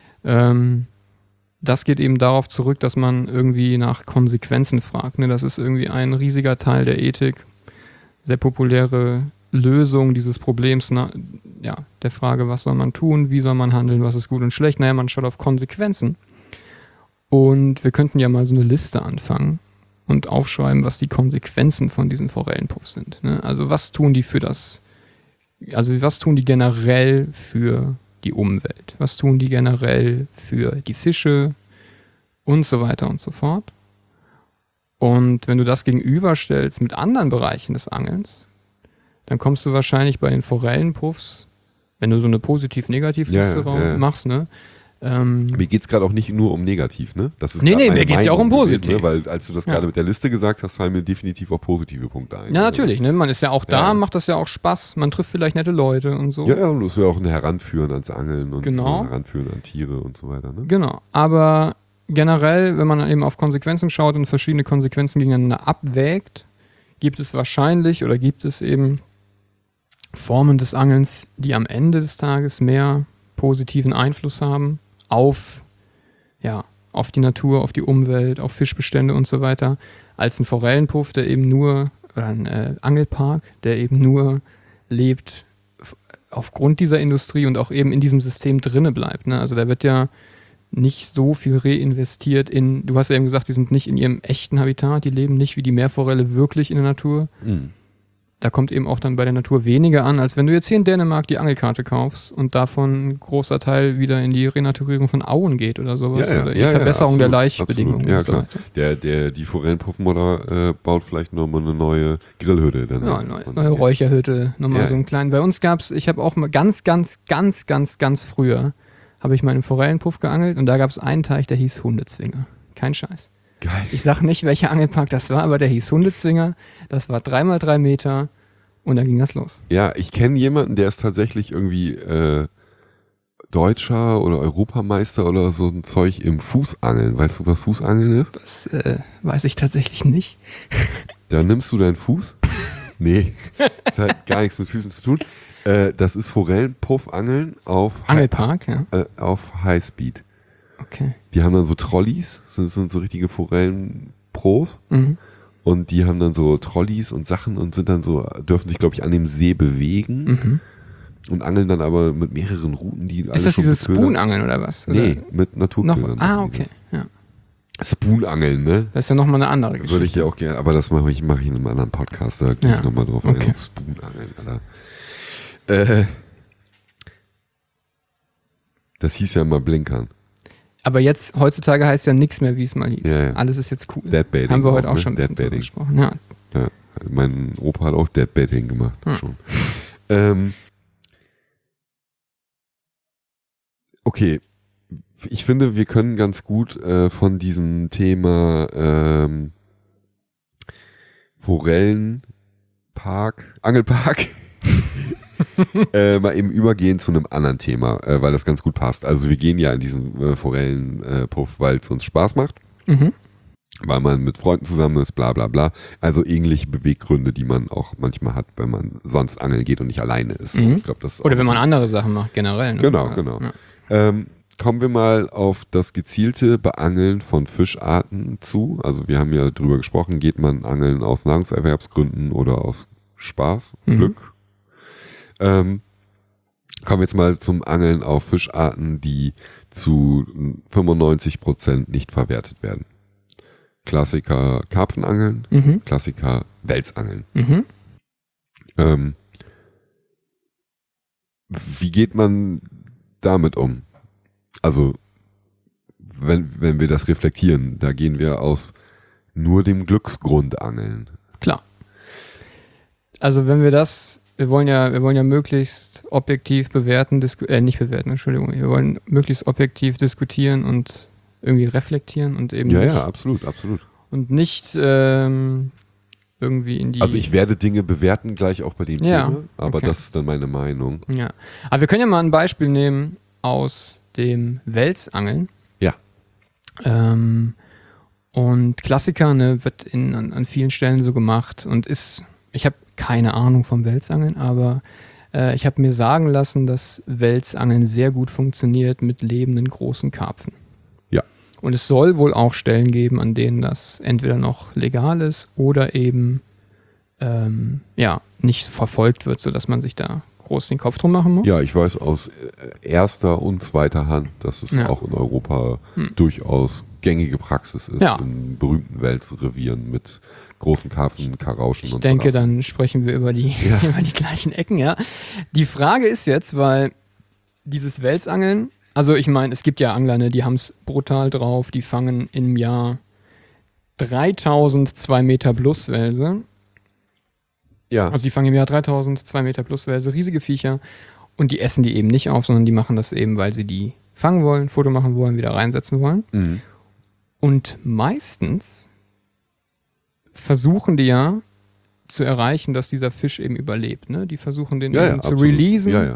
Das geht eben darauf zurück, dass man irgendwie nach Konsequenzen fragt. Ne? Das ist irgendwie ein riesiger Teil der Ethik. Sehr populäre Lösung dieses Problems, der Frage, was soll man tun, wie soll man handeln, was ist gut und schlecht. Naja, man schaut auf Konsequenzen. Und wir könnten ja mal so eine Liste anfangen und aufschreiben, was die Konsequenzen von diesen Forellenpuffs sind. Ne? Also was tun die was tun die generell für die Umwelt? Was tun die generell für die Fische? Und so weiter und so fort. Und wenn du das gegenüberstellst mit anderen Bereichen des Angelns, dann kommst du wahrscheinlich bei den Forellenpuffs, wenn du so eine Positiv-Negativ-Liste machst, ne? Mir geht's gerade auch nicht nur um negativ, ne? Das ist mir geht's ja auch um positiv. Gewesen, ne? Weil als du das gerade mit der Liste gesagt hast, fallen mir definitiv auch positive Punkte ein. Ja, natürlich, ne? Man ist ja auch da, macht das ja auch Spaß, man trifft vielleicht nette Leute und so. Ja, und das ist ja auch ein Heranführen ans Angeln und genau. Heranführen an Tiere und so weiter, ne? Genau, aber generell, wenn man eben auf Konsequenzen schaut und verschiedene Konsequenzen gegeneinander abwägt, gibt es eben Formen des Angelns, die am Ende des Tages mehr positiven Einfluss haben auf die Natur, auf die Umwelt, auf Fischbestände und so weiter, als ein Forellenpuff, oder ein Angelpark, der eben nur lebt aufgrund dieser Industrie und auch eben in diesem System drinne bleibt. Ne? Also da wird ja nicht so viel reinvestiert in, du hast ja eben gesagt, die sind nicht in ihrem echten Habitat, die leben nicht wie die Meerforelle wirklich in der Natur. Da kommt eben auch dann bei der Natur weniger an, als wenn du jetzt hier in Dänemark die Angelkarte kaufst und davon ein großer Teil wieder in die Renaturierung von Auen geht oder sowas. Oder in die Verbesserung der Laichbedingungen. Ja, und so klar. weiter. Die Forellenpuffmutter baut vielleicht nochmal eine neue Grillhütte. Dann Ja, neue Räucherhütte, nochmal so einen kleinen. Bei uns gab's, ich habe auch mal ganz früher, habe ich mal einen Forellenpuff geangelt und da gab es einen Teich, der hieß Hundezwinger. Kein Scheiß. Geil. Ich sag nicht, welcher Angelpark das war, aber der hieß Hundezwinger. Das war 3x3 Meter und dann ging das los. Ja, ich kenne jemanden, der ist tatsächlich irgendwie Deutscher oder Europameister oder so ein Zeug im Fußangeln. Weißt du, was Fußangeln ist? Das weiß ich tatsächlich nicht. Da nimmst du deinen Fuß. Nee, das hat gar nichts mit Füßen zu tun. Das ist Forellenpuffangeln auf Angelpark, ja. Auf Highspeed. Okay. Die haben dann so Trolleys, das sind so richtige Forellenpros. Und die haben dann so Trolleys und Sachen und sind dann so, dürfen sich, glaube ich, an dem See bewegen und angeln dann aber mit mehreren Routen, die ist das dieses Spoonangeln oder was? Oder? Nee, mit Naturködern. Okay. Ja. Spoonangeln, ne? Das ist ja nochmal eine andere Geschichte. Würde ich ja auch gerne, aber das mache ich in einem anderen Podcast, da gehe ich nochmal drauf ein, auf Spoonangeln, Alter. Das hieß ja mal Blinkern. Aber jetzt, heutzutage heißt ja nichts mehr, wie es mal hieß. Ja. Alles ist jetzt cool. Deadbaiting. Haben wir heute auch ne? schon ein bisschen drüber Deadbaiting. gesprochen. Ja. Ja. Mein Opa hat auch Deadbaiting gemacht. Schon. Okay. Ich finde, wir können ganz gut von diesem Thema Forellenpark, Angelpark mal eben übergehen zu einem anderen Thema, weil das ganz gut passt. Also wir gehen ja in diesen Forellenpuff, weil es uns Spaß macht, weil man mit Freunden zusammen ist, bla bla bla. Also ähnliche Beweggründe, die man auch manchmal hat, wenn man sonst angeln geht und nicht alleine ist. Ich glaub, das ist oder wenn man andere Sachen macht, generell. Ne? Genau. Ja. Kommen wir mal auf das gezielte Beangeln von Fischarten zu. Also wir haben ja drüber gesprochen, geht man angeln aus Nahrungserwerbsgründen oder aus Spaß, Glück. Kommen wir jetzt mal zum Angeln auf Fischarten, die zu 95% nicht verwertet werden. Klassiker Karpfenangeln, Klassiker Welsangeln. Wie geht man damit um? Also, wenn wir das reflektieren, da gehen wir aus nur dem Glücksgrund angeln. Klar. Also wenn wir wollen ja möglichst objektiv bewerten, wir wollen möglichst objektiv diskutieren und irgendwie reflektieren und eben nicht, absolut. Und nicht irgendwie in die... Also ich werde Dinge bewerten, gleich auch bei dem Thema, aber okay. das ist dann meine Meinung. Ja, aber wir können ja mal ein Beispiel nehmen aus dem Welsangeln. Ja. Und Klassiker, ne, wird an vielen Stellen so gemacht und ich habe keine Ahnung vom Welsangeln, aber ich habe mir sagen lassen, dass Welsangeln sehr gut funktioniert mit lebenden großen Karpfen. Ja. Und es soll wohl auch Stellen geben, an denen das entweder noch legal ist oder eben nicht verfolgt wird, sodass man sich da groß den Kopf drum machen muss. Ja, ich weiß aus erster und zweiter Hand, dass es auch in Europa durchaus gängige Praxis ist, in berühmten Welsrevieren mit großen Karpfen, Karauschen ich und denke, dann sprechen wir über die gleichen Ecken, ja. Die Frage ist jetzt, weil dieses Welsangeln, also ich meine, es gibt ja Angler, ne, die haben es brutal drauf, die fangen im Jahr 3000 2 Meter plus Welse. Ja. Also die fangen im Jahr 3000 2 Meter plus Welse, riesige Viecher, und die essen die eben nicht auf, sondern die machen das eben, weil sie die fangen wollen, Foto machen wollen, wieder reinsetzen wollen. Und meistens versuchen die ja zu erreichen, dass dieser Fisch eben überlebt. Ne? Die versuchen den eben zu releasen.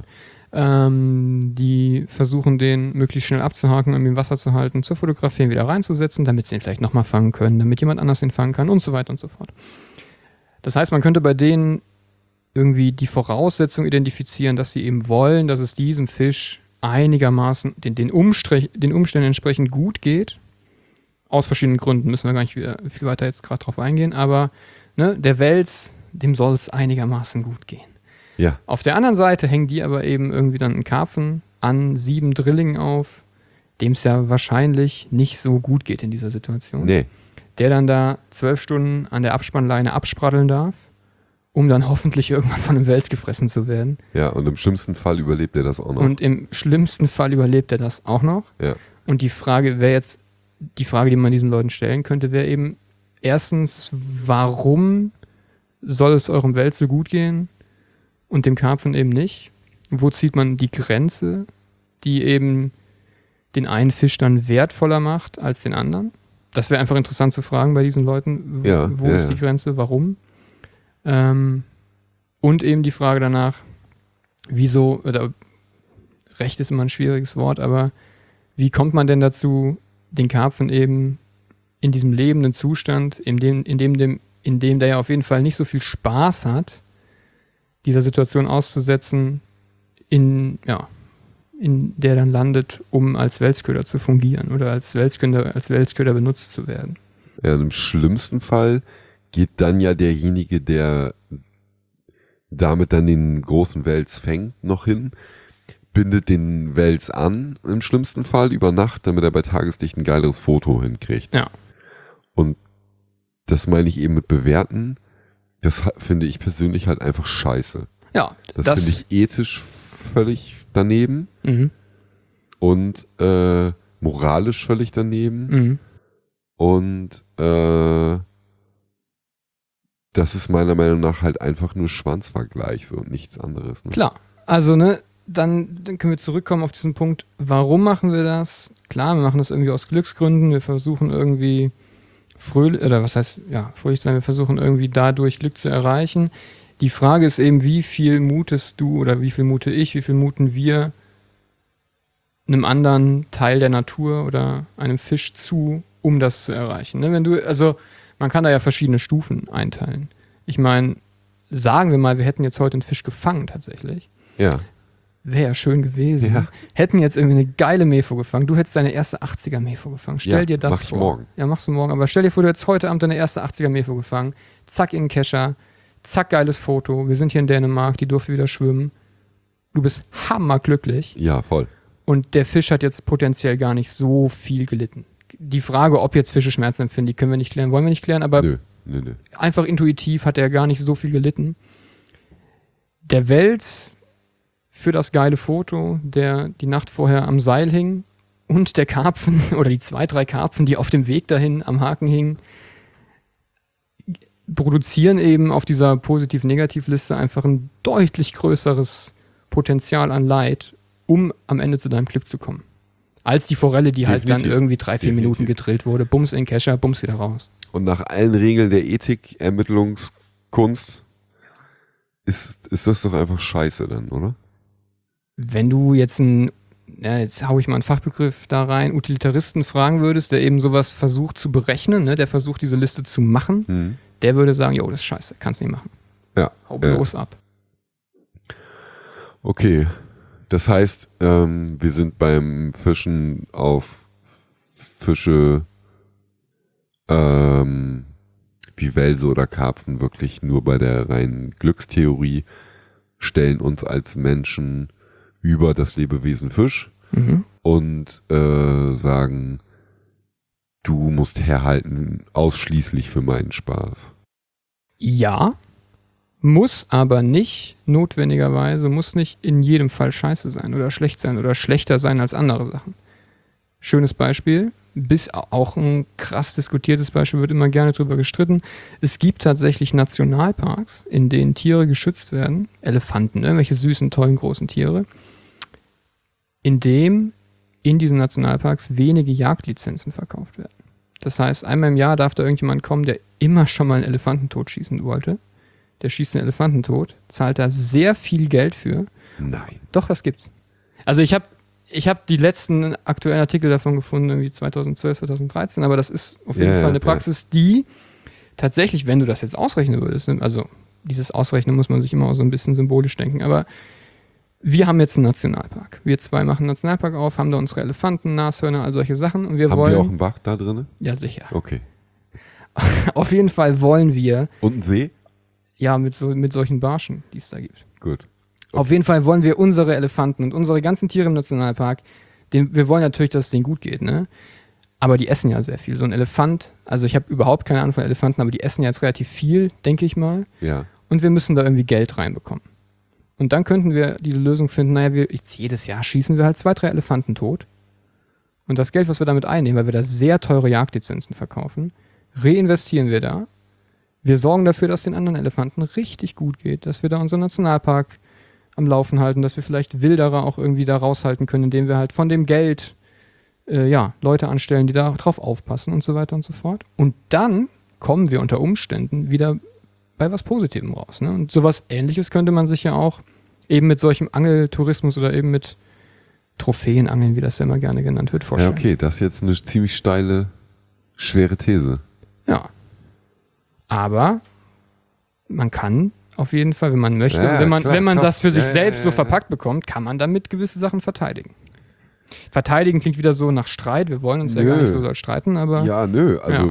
Die versuchen den möglichst schnell abzuhaken, um ihn im Wasser zu halten, zu fotografieren, wieder reinzusetzen, damit sie ihn vielleicht nochmal fangen können, damit jemand anders ihn fangen kann und so weiter und so fort. Das heißt, man könnte bei denen irgendwie die Voraussetzung identifizieren, dass sie eben wollen, dass es diesem Fisch einigermaßen den Umständen entsprechend gut geht. Aus verschiedenen Gründen müssen wir gar nicht wieder viel weiter jetzt gerade drauf eingehen, aber ne, der Wels, dem soll es einigermaßen gut gehen. Ja. Auf der anderen Seite hängen die aber eben irgendwie dann einen Karpfen an 7 Drillingen auf, dem es ja wahrscheinlich nicht so gut geht in dieser Situation. Nee. Der dann da 12 Stunden an der Abspannleine abspraddeln darf, um dann hoffentlich irgendwann von einem Wels gefressen zu werden. Ja, und im schlimmsten Fall überlebt er das auch noch. Und im schlimmsten Fall überlebt er das auch noch. Ja. Und die Frage wäre jetzt, die Frage, die man diesen Leuten stellen könnte, wäre eben erstens, warum soll es eurem Wels so gut gehen und dem Karpfen eben nicht? Wo zieht man die Grenze, die eben den einen Fisch dann wertvoller macht als den anderen? Das wäre einfach interessant zu fragen bei diesen Leuten. Wo ist die Grenze? Warum? Und eben die Frage danach, wieso, oder Recht ist immer ein schwieriges Wort, aber wie kommt man denn dazu, den Karpfen eben in diesem lebenden Zustand, in dem der ja auf jeden Fall nicht so viel Spaß hat, dieser Situation auszusetzen, in der dann landet, um als Welsköder zu fungieren oder als Welsköder benutzt zu werden. Ja, im schlimmsten Fall geht dann ja derjenige, der damit dann den großen Wels fängt, noch hin, bindet den Wels an, im schlimmsten Fall über Nacht, damit er bei Tageslicht ein geileres Foto hinkriegt. Ja. Und das meine ich eben mit bewerten, das finde ich persönlich halt einfach scheiße. Ja, Das finde ich ethisch völlig daneben und moralisch völlig daneben und das ist meiner Meinung nach halt einfach nur Schwanzvergleich so und nichts anderes. Ne? Klar, also dann können wir zurückkommen auf diesen Punkt, warum machen wir das? Klar, wir machen das irgendwie aus Glücksgründen, wir versuchen irgendwie fröhlich sein, wir versuchen irgendwie dadurch Glück zu erreichen. Die Frage ist eben, wie viel mutest du oder wie viel mute ich, wie viel muten wir einem anderen Teil der Natur oder einem Fisch zu, um das zu erreichen. Ne? Man kann da ja verschiedene Stufen einteilen. Ich meine, sagen wir mal, wir hätten jetzt heute einen Fisch gefangen tatsächlich. Ja. Wäre ja schön gewesen. Ja. Hätten jetzt irgendwie eine geile Mefo gefangen. Du hättest deine erste 80er Mefo gefangen. Stell dir das mach ich vor. morgen. Ja, machst du morgen. Aber stell dir vor, du hättest heute Abend deine erste 80er Mefo gefangen. Zack, in den Kescher. Zack, geiles Foto. Wir sind hier in Dänemark. Die durfte wieder schwimmen. Du bist hammerglücklich. Ja, voll. Und der Fisch hat jetzt potenziell gar nicht so viel gelitten. Die Frage, ob jetzt Fische Schmerzen empfinden, die können wir nicht klären, wollen wir nicht klären, aber Nö. einfach intuitiv hat er gar nicht so viel gelitten. Der Wels für das geile Foto, der die Nacht vorher am Seil hing, und der Karpfen oder die 2, 3 Karpfen, die auf dem Weg dahin am Haken hingen, produzieren eben auf dieser Positiv-Negativ-Liste einfach ein deutlich größeres Potenzial an Leid, um am Ende zu deinem Glück zu kommen. Als die Forelle, die halt dann irgendwie 3-4 Minuten gedrillt wurde. Bums in den Kescher, bums wieder raus. Und nach allen Regeln der Ethik-Ermittlungskunst ist das doch einfach scheiße dann, oder? Wenn du jetzt jetzt hau ich mal einen Fachbegriff da rein, Utilitaristen fragen würdest, der eben sowas versucht zu berechnen, ne, der versucht diese Liste zu machen, der würde sagen, jo, das ist scheiße, kannst nicht machen. Ja. Hau bloß ab. Okay. Das heißt, wir sind beim Fischen auf Fische wie Welse oder Karpfen wirklich nur bei der reinen Glückstheorie, stellen uns als Menschen über das Lebewesen Fisch und sagen, du musst herhalten ausschließlich für meinen Spaß. Ja, muss aber nicht notwendigerweise, muss nicht in jedem Fall scheiße sein oder schlechter sein als andere Sachen. Schönes Beispiel, auch ein krass diskutiertes Beispiel, wird immer gerne drüber gestritten. Es gibt tatsächlich Nationalparks, in denen Tiere geschützt werden, Elefanten, irgendwelche süßen, tollen, großen Tiere, in diesen Nationalparks wenige Jagdlizenzen verkauft werden. Das heißt, einmal im Jahr darf da irgendjemand kommen, der immer schon mal einen Elefanten totschießen wollte. Der schießt einen Elefanten tot, zahlt da sehr viel Geld für. Nein. Doch, das gibt's. Also ich hab die letzten aktuellen Artikel davon gefunden, irgendwie 2012, 2013, aber das ist auf jeden Fall eine Praxis, die tatsächlich, wenn du das jetzt ausrechnen würdest, also dieses Ausrechnen muss man sich immer auch so ein bisschen symbolisch denken, aber wir haben jetzt einen Nationalpark. Wir zwei machen einen Nationalpark auf, haben da unsere Elefanten, Nashörner, all solche Sachen. Und haben wir auch einen Bach da drin? Ja, sicher. Okay. Auf jeden Fall wollen wir. Und einen See? Ja, mit solchen Barschen, die es da gibt. Gut. Auf jeden Fall wollen wir unsere Elefanten und unsere ganzen Tiere im Nationalpark, wir wollen natürlich, dass es denen gut geht, ne? Aber die essen ja sehr viel. So ein Elefant, also ich habe überhaupt keine Ahnung von Elefanten, aber die essen ja jetzt relativ viel, denke ich mal. Ja. Und wir müssen da irgendwie Geld reinbekommen. Und dann könnten wir die Lösung finden, naja, jedes Jahr schießen wir halt 2, 3 Elefanten tot. Und das Geld, was wir damit einnehmen, weil wir da sehr teure Jagdlizenzen verkaufen, reinvestieren wir da. Wir sorgen dafür, dass den anderen Elefanten richtig gut geht, dass wir da unseren Nationalpark am Laufen halten, dass wir vielleicht Wilderer auch irgendwie da raushalten können, indem wir halt von dem Geld Leute anstellen, die da drauf aufpassen und so weiter und so fort. Und dann kommen wir unter Umständen wieder bei was Positivem raus. Ne? Und sowas Ähnliches könnte man sich ja auch eben mit solchem Angeltourismus oder eben mit Trophäenangeln, wie das ja immer gerne genannt wird, vorstellen. Ja, okay, das ist jetzt eine ziemlich steile, schwere These. Ja. Aber man kann auf jeden Fall, wenn man möchte, Ja, wenn man klar, das für sich Ja, selbst ja, so ja. verpackt bekommt, kann man damit gewisse Sachen verteidigen. Verteidigen klingt wieder so nach Streit. Wir wollen uns ja gar nicht so doll streiten, aber Ja, nö, also.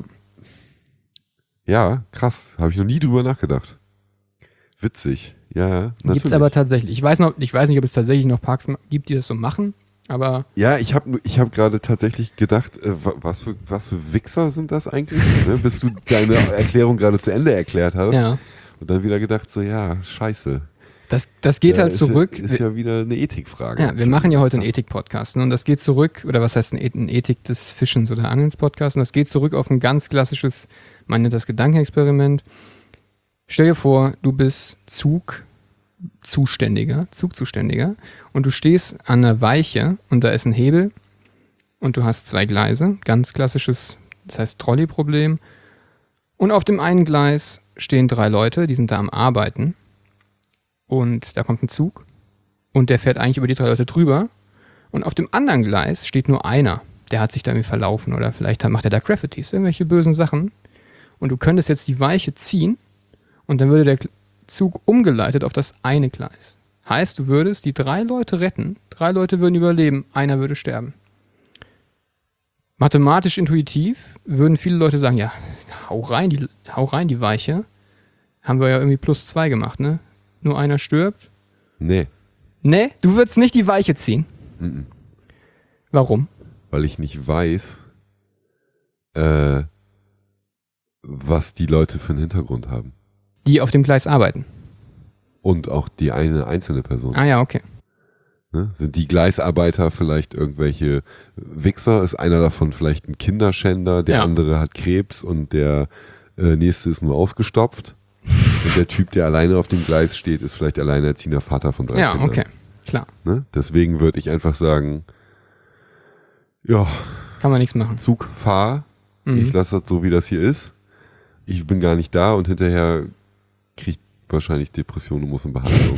Ja, krass. Habe ich noch nie drüber nachgedacht. Witzig. Ja, natürlich. gibt's aber tatsächlich. Ich weiß nicht, ob es tatsächlich noch Parks gibt, die das so machen, aber Ja, ich hab gerade tatsächlich gedacht, was für Wichser sind das eigentlich? Ne? Bis du deine Erklärung gerade zu Ende erklärt hast. ja, Und dann wieder gedacht, so, ja, scheiße. das geht Ja, halt ist zurück. Ist ja wieder eine Ethikfrage. Ja, wir machen ja heute einen Ethik-Podcast, ne? Und das geht zurück, oder was heißt ein Ethik des Fischens oder Angelns-Podcast? Und das geht zurück auf ein ganz klassisches, man nennt das Gedankenexperiment. Stell dir vor, du bist Zugzuständiger, und du stehst an einer Weiche und da ist ein Hebel und du hast 2 Gleise, ganz klassisches, das heißt Trolley-Problem. Und auf dem einen Gleis stehen 3 Leute, die sind da am Arbeiten. Und da kommt ein Zug und der fährt eigentlich über die 3 Leute drüber. Und auf dem anderen Gleis steht nur einer. Der hat sich da irgendwie verlaufen oder vielleicht macht er da Graffitis, irgendwelche bösen Sachen. Und du könntest jetzt die Weiche ziehen und dann würde der Zug umgeleitet auf das eine Gleis. Heißt, du würdest die 3 Leute retten, 3 Leute würden überleben, einer würde sterben. Mathematisch intuitiv würden viele Leute sagen, ja, hau rein die Weiche. Haben wir ja irgendwie +2 gemacht, ne? Nur einer stirbt. Nee, Ne, du würdest nicht die Weiche ziehen. Mhm. Warum? weil ich nicht weiß, was die Leute für einen Hintergrund haben. Die auf dem Gleis arbeiten. Und auch die eine einzelne Person. Ah ja, okay. Ne? Sind die Gleisarbeiter vielleicht irgendwelche Wichser? Ist einer davon vielleicht ein Kinderschänder? Der Ja. andere hat Krebs und der nächste ist nur ausgestopft? Und der Typ, der alleine auf dem Gleis steht, ist vielleicht alleinerziehender Vater von 3 Ja, Kindern. okay. Klar. Ne? Deswegen würde ich einfach sagen, ja, Kann man nichts machen. Zug, fahr. Ich lasse das so, wie das hier ist. Ich bin gar nicht da und hinterher kriegt wahrscheinlich Depression und muss in Behandlung.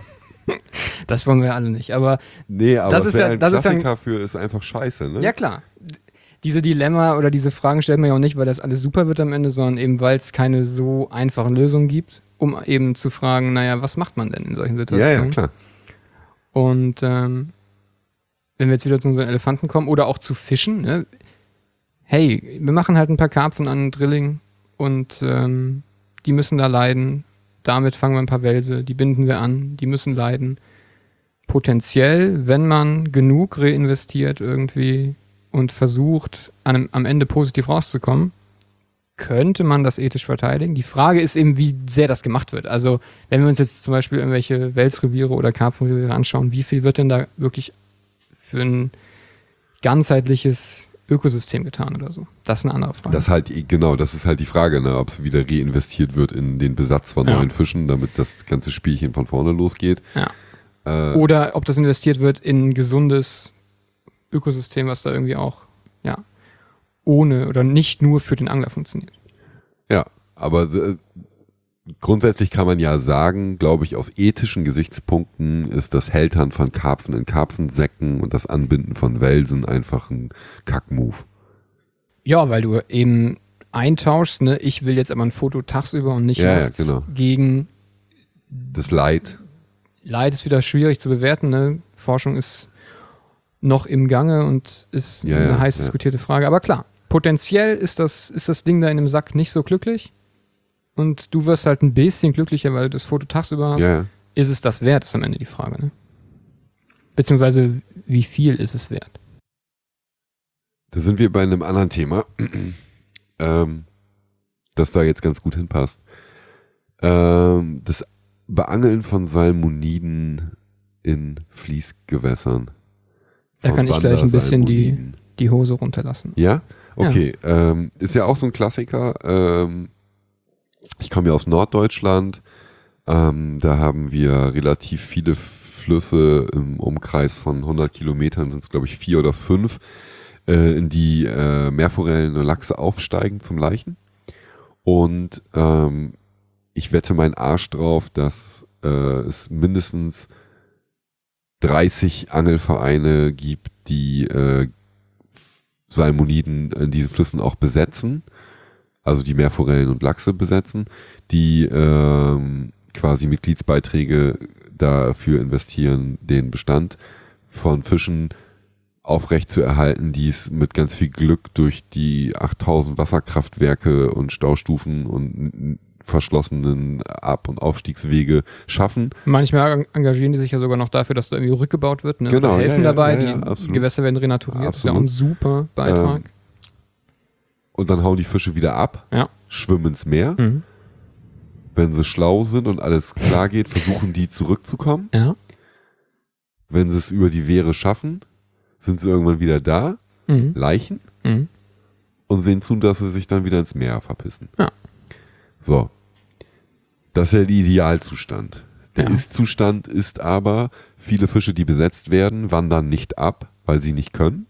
Das wollen wir ja alle nicht. Aber Nee, aber Das ist ja- ein das ist ja ein- Klassiker für ist einfach scheiße, ne? ja, klar. Diese Dilemma oder diese Fragen stellt man ja auch nicht, weil das alles super wird am Ende, sondern eben, weil es keine so einfachen Lösungen gibt, um eben zu fragen, naja, was macht man denn in solchen Ja, Situationen? ja, klar. Und wenn wir jetzt wieder zu unseren Elefanten kommen oder auch zu Fischen, ne? Hey, wir machen halt ein paar Karpfen an Drilling und die müssen da leiden. Damit fangen wir ein paar Welse, die binden wir an, die müssen leiden. Potenziell, wenn man genug reinvestiert irgendwie und versucht, am Ende positiv rauszukommen, könnte man das ethisch verteidigen. Die Frage ist eben, wie sehr das gemacht wird. Also, wenn wir uns jetzt zum Beispiel irgendwelche Welsreviere oder Karpfenreviere anschauen, wie viel wird denn da wirklich für ein ganzheitliches Ökosystem getan oder so? Das ist eine andere Frage. Das ist halt die Frage, ne, ob es wieder reinvestiert wird in den Besatz von Ja. neuen Fischen, damit das ganze Spielchen von vorne losgeht. Ja. Oder ob das investiert wird in ein gesundes Ökosystem, was da irgendwie auch, ja, ohne oder nicht nur für den Angler funktioniert. Ja, aber grundsätzlich kann man ja sagen, glaube ich, aus ethischen Gesichtspunkten ist das Hältern von Karpfen in Karpfensäcken und das Anbinden von Welsen einfach ein Kackmove. Ja, weil du eben eintauschst, ne, ich will jetzt aber ein Foto tagsüber und nicht Ja, nachts genau. gegen Das Leid. Leid ist wieder schwierig zu bewerten, ne? Forschung ist noch im Gange und ist Ja, eine ja, heiß ja. diskutierte Frage. Aber klar, potenziell ist das Ding da in dem Sack nicht so glücklich. Und du wirst halt ein bisschen glücklicher, weil du das Foto tagsüber hast. Ja, ja. ist es das wert, ist am Ende die Frage, ne? Beziehungsweise, wie viel ist es wert? Da sind wir bei einem anderen Thema, das da jetzt ganz gut hinpasst. Das Beangeln von Salmoniden in Fließgewässern. Da Von kann ich gleich ein bisschen Wandersalmoniden. die Hose runterlassen. Ja? Okay. Ist ja auch so ein Klassiker. Ich komme ja aus Norddeutschland. Da haben wir relativ viele Flüsse im Umkreis von 100 Kilometern, sind es glaube ich 4 oder 5, in die Meerforellen und Lachse aufsteigen zum Laichen. Und ich wette meinen Arsch drauf, dass es mindestens 30 Angelvereine gibt, die Salmoniden in diesen Flüssen auch besetzen, also die Meerforellen und Lachse besetzen, die quasi Mitgliedsbeiträge dafür investieren, den Bestand von Fischen aufrecht zu erhalten, die es mit ganz viel Glück durch die 8000 Wasserkraftwerke und Staustufen und verschlossenen Ab- und Aufstiegswege schaffen. Manchmal engagieren die sich ja sogar noch dafür, dass da irgendwie rückgebaut wird, ne? Genau, Oder helfen ja, dabei, ja, die absolut. Gewässer werden renaturiert. Das ist ja auch ein Absolut. super Beitrag. Und dann hauen die Fische wieder ab, Ja. schwimmen ins Meer. Mhm. Wenn sie schlau sind und alles klar geht, versuchen die zurückzukommen. Ja. Wenn sie es über die Wehre schaffen, sind sie irgendwann wieder da, Mhm. Leichen, Mhm. und sehen zu, dass sie sich dann wieder ins Meer verpissen. Ja. So. Das ist ja der Idealzustand. Der Ja. Ist-Zustand ist aber, viele Fische, die besetzt werden, wandern nicht ab, weil sie nicht können.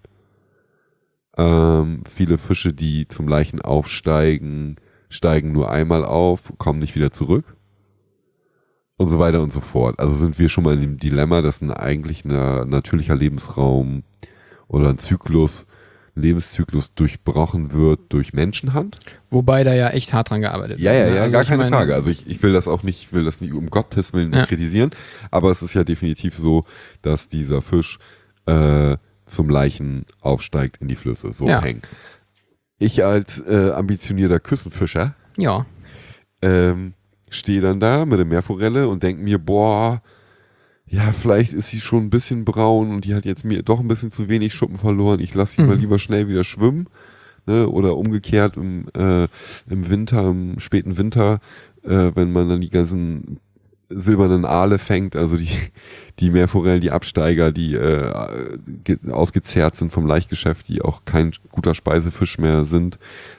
Viele Fische, die zum Leichen aufsteigen, steigen nur einmal auf, kommen nicht wieder zurück. Und so weiter und so fort. Also sind wir schon mal in dem Dilemma, dass eigentlich ein natürlicher Lebensraum oder ein Lebenszyklus durchbrochen wird durch Menschenhand. Wobei da ja echt hart dran gearbeitet Ja, wird. Ne? Also gar ich keine meine, Frage. Also ich will das auch nicht, will das nicht um Gottes Willen nicht Ja. kritisieren, aber es ist ja definitiv so, dass dieser Fisch zum Leichen aufsteigt in die Flüsse. So Ja. peng. Ich als ambitionierter Küstenfischer Ja. stehe dann da mit der Meerforelle und denke mir, boah, ja, vielleicht ist sie schon ein bisschen braun und die hat jetzt mir doch ein bisschen zu wenig Schuppen verloren. Ich lasse sie mal lieber schnell wieder schwimmen. Ne? Oder umgekehrt im Winter, im späten Winter, wenn man dann die ganzen silbernen Aale fängt, also die Meerforellen, die Absteiger, die ausgezehrt sind vom Laichgeschäft, die auch kein guter Speisefisch mehr sind,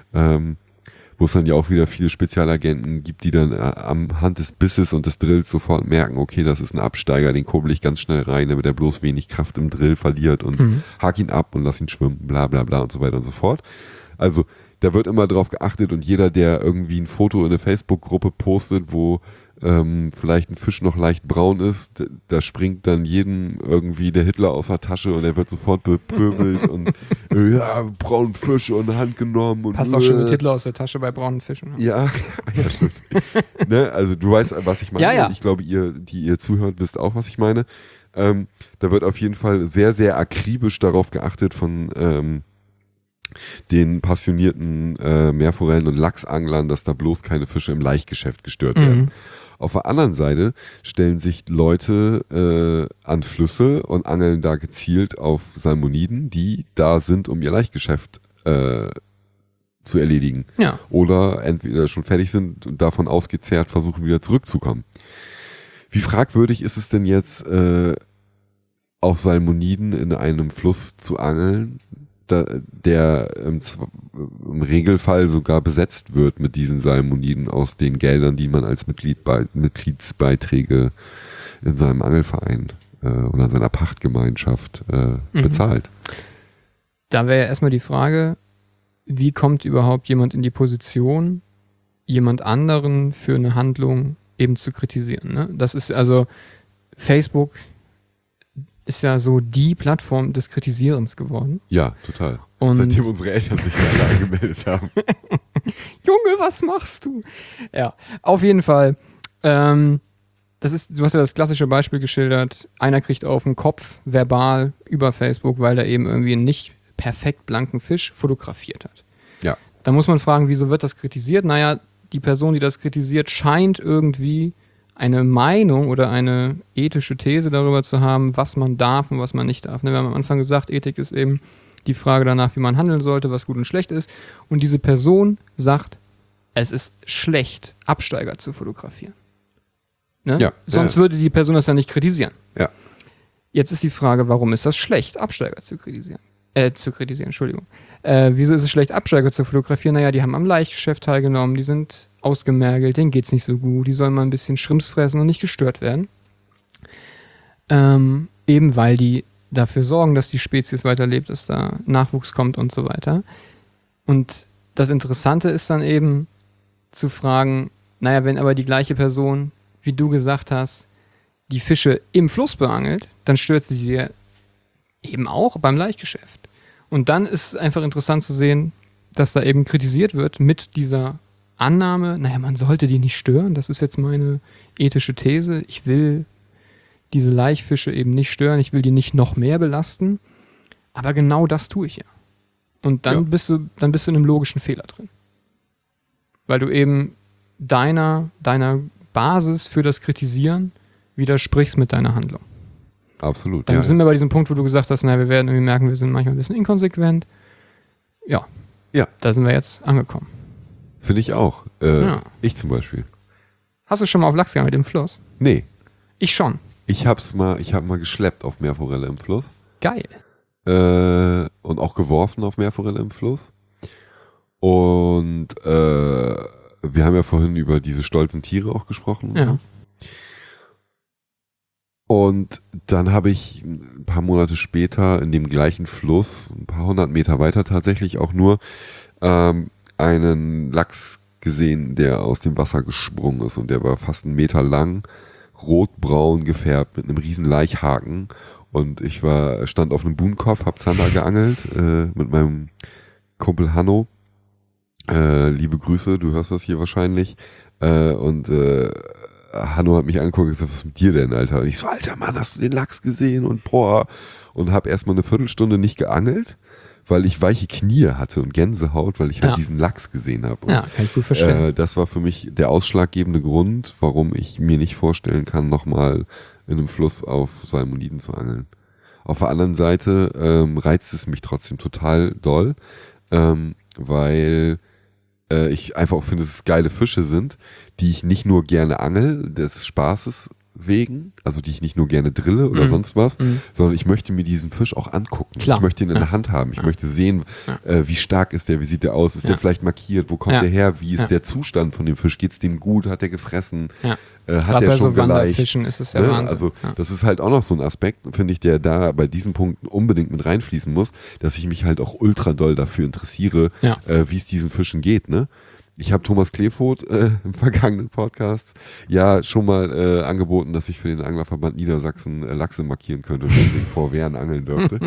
wo es dann ja auch wieder viele Spezialagenten gibt, die dann am Hand des Bisses und des Drills sofort merken, okay, das ist ein Absteiger, den kurbel ich ganz schnell rein, damit er bloß wenig Kraft im Drill verliert und hak ihn ab und lass ihn schwimmen, bla bla bla und so weiter und so fort. Also da wird immer drauf geachtet und jeder, der irgendwie ein Foto in eine Facebook-Gruppe postet, wo vielleicht ein Fisch noch leicht braun ist, da springt dann jedem irgendwie der Hitler aus der Tasche und er wird sofort bepöbelt und ja, braunen Fisch und Hand genommen. Und Passt auch schon mit Hitler aus der Tasche bei braunen Fischen. Ne? ja, ja, stimmt. Ne, also du weißt, was ich meine. Ja, ja. Und ich glaube, ihr zuhört, wisst auch, was ich meine. Da wird auf jeden Fall sehr, sehr akribisch darauf geachtet von den passionierten Meerforellen- und Lachsanglern, dass da bloß keine Fische im Laichgeschäft gestört werden. Auf der anderen Seite stellen sich Leute an Flüsse und angeln da gezielt auf Salmoniden, die da sind, um ihr Laichgeschäft zu erledigen. Ja. Oder entweder schon fertig sind und davon ausgezehrt versuchen, wieder zurückzukommen. Wie fragwürdig ist es denn jetzt, auf Salmoniden in einem Fluss zu angeln, der im Regelfall sogar besetzt wird mit diesen Salmoniden aus den Geldern, die man als Mitgliedsbeiträge in seinem Angelverein oder seiner Pachtgemeinschaft bezahlt? Da wäre ja erstmal die Frage, wie kommt überhaupt jemand in die Position, jemand anderen für eine Handlung eben zu kritisieren? Ne? Das ist also, Facebook ist ja so die Plattform des Kritisierens geworden. Ja, total. Und Seitdem unsere Eltern sich da angemeldet haben. Junge, was machst du? Ja, auf jeden Fall. Du hast ja das klassische Beispiel geschildert. Einer kriegt auf den Kopf verbal über Facebook, weil er eben irgendwie einen nicht perfekt blanken Fisch fotografiert hat. Ja. Da muss man fragen, wieso wird das kritisiert? Naja, die Person, die das kritisiert, scheint irgendwie eine Meinung oder eine ethische These darüber zu haben, was man darf und was man nicht darf. Wir haben am Anfang gesagt, Ethik ist eben die Frage danach, wie man handeln sollte, was gut und schlecht ist. Und diese Person sagt, es ist schlecht, Absteiger zu fotografieren. Ne? Ja, Sonst würde die Person das ja nicht kritisieren. Ja. Jetzt ist die Frage, warum ist das schlecht, Absteiger zu kritisieren? Entschuldigung. Wieso ist es schlecht, Absteiger zu fotografieren? Naja, die haben am Laichgeschäft teilgenommen, die sind ausgemergelt, denen geht's nicht so gut, die sollen mal ein bisschen Schrimps fressen und nicht gestört werden. Eben weil die dafür sorgen, dass die Spezies weiterlebt, dass da Nachwuchs kommt und so weiter. Und das Interessante ist dann eben zu fragen, naja, wenn aber die gleiche Person, wie du gesagt hast, die Fische im Fluss beangelt, dann stört sie dir eben auch beim Laichgeschäft. Und dann ist es einfach interessant zu sehen, dass da eben kritisiert wird mit dieser Annahme, naja, man sollte die nicht stören, das ist jetzt meine ethische These, ich will diese Laichfische eben nicht stören, ich will die nicht noch mehr belasten, aber genau das tue ich ja. Und dann bist du in einem logischen Fehler drin. Weil du eben deiner Basis für das Kritisieren widersprichst mit deiner Handlung. Absolut. Dann sind wir bei diesem Punkt, wo du gesagt hast, naja, wir werden irgendwie merken, wir sind manchmal ein bisschen inkonsequent. Ja. Da sind wir jetzt angekommen. Finde ich auch. Ich zum Beispiel. Hast du schon mal auf Lachs geangelt im Fluss? Nee. Ich schon. Ich habe mal geschleppt auf Meerforelle im Fluss. Geil. Und auch geworfen auf Meerforelle im Fluss. Und wir haben ja vorhin über diese stolzen Tiere auch gesprochen. Ja. Und dann habe ich ein paar Monate später in dem gleichen Fluss, ein paar 100 Meter weiter tatsächlich auch nur, einen Lachs gesehen, der aus dem Wasser gesprungen ist. Und der war fast 1 Meter lang, rotbraun gefärbt mit einem riesen Laichhaken. Und ich stand auf einem Buhnenkopf, hab Zander geangelt mit meinem Kumpel Hanno. Liebe Grüße, du hörst das hier wahrscheinlich. Hanno hat mich angeguckt und gesagt, was ist mit dir denn, Alter? Und ich so, alter Mann, hast du den Lachs gesehen? Und boah. Und hab erstmal eine Viertelstunde nicht geangelt, weil ich weiche Knie hatte und Gänsehaut, weil ich halt diesen Lachs gesehen habe. Ja, kann ich gut verstehen. Das war für mich der ausschlaggebende Grund, warum ich mir nicht vorstellen kann, nochmal in einem Fluss auf Salmoniden zu angeln. Auf der anderen Seite reizt es mich trotzdem total doll, weil ich einfach auch finde, dass es geile Fische sind, die ich nicht nur gerne angel, des Spaßes wegen, also die ich nicht nur gerne drille oder sonst was, sondern ich möchte mir diesen Fisch auch angucken. Klar. Ich möchte ihn in der Hand haben. Ich möchte sehen, wie stark ist der, wie sieht der aus, ist der vielleicht markiert, wo kommt der her, wie ist der Zustand von dem Fisch, geht's dem gut, hat der gefressen, hat Gerade der bei schon so geleicht. Wanderfischen ist es ja Wahnsinn. Also das ist halt auch noch so ein Aspekt, finde ich, der da bei diesen Punkten unbedingt mit reinfließen muss, dass ich mich halt auch ultra doll dafür interessiere, wie es diesen Fischen geht, ne? Ich habe Thomas Kleefoth im vergangenen Podcast schon mal angeboten, dass ich für den Anglerverband Niedersachsen Lachse markieren könnte und deswegen vor Wehren angeln dürfte.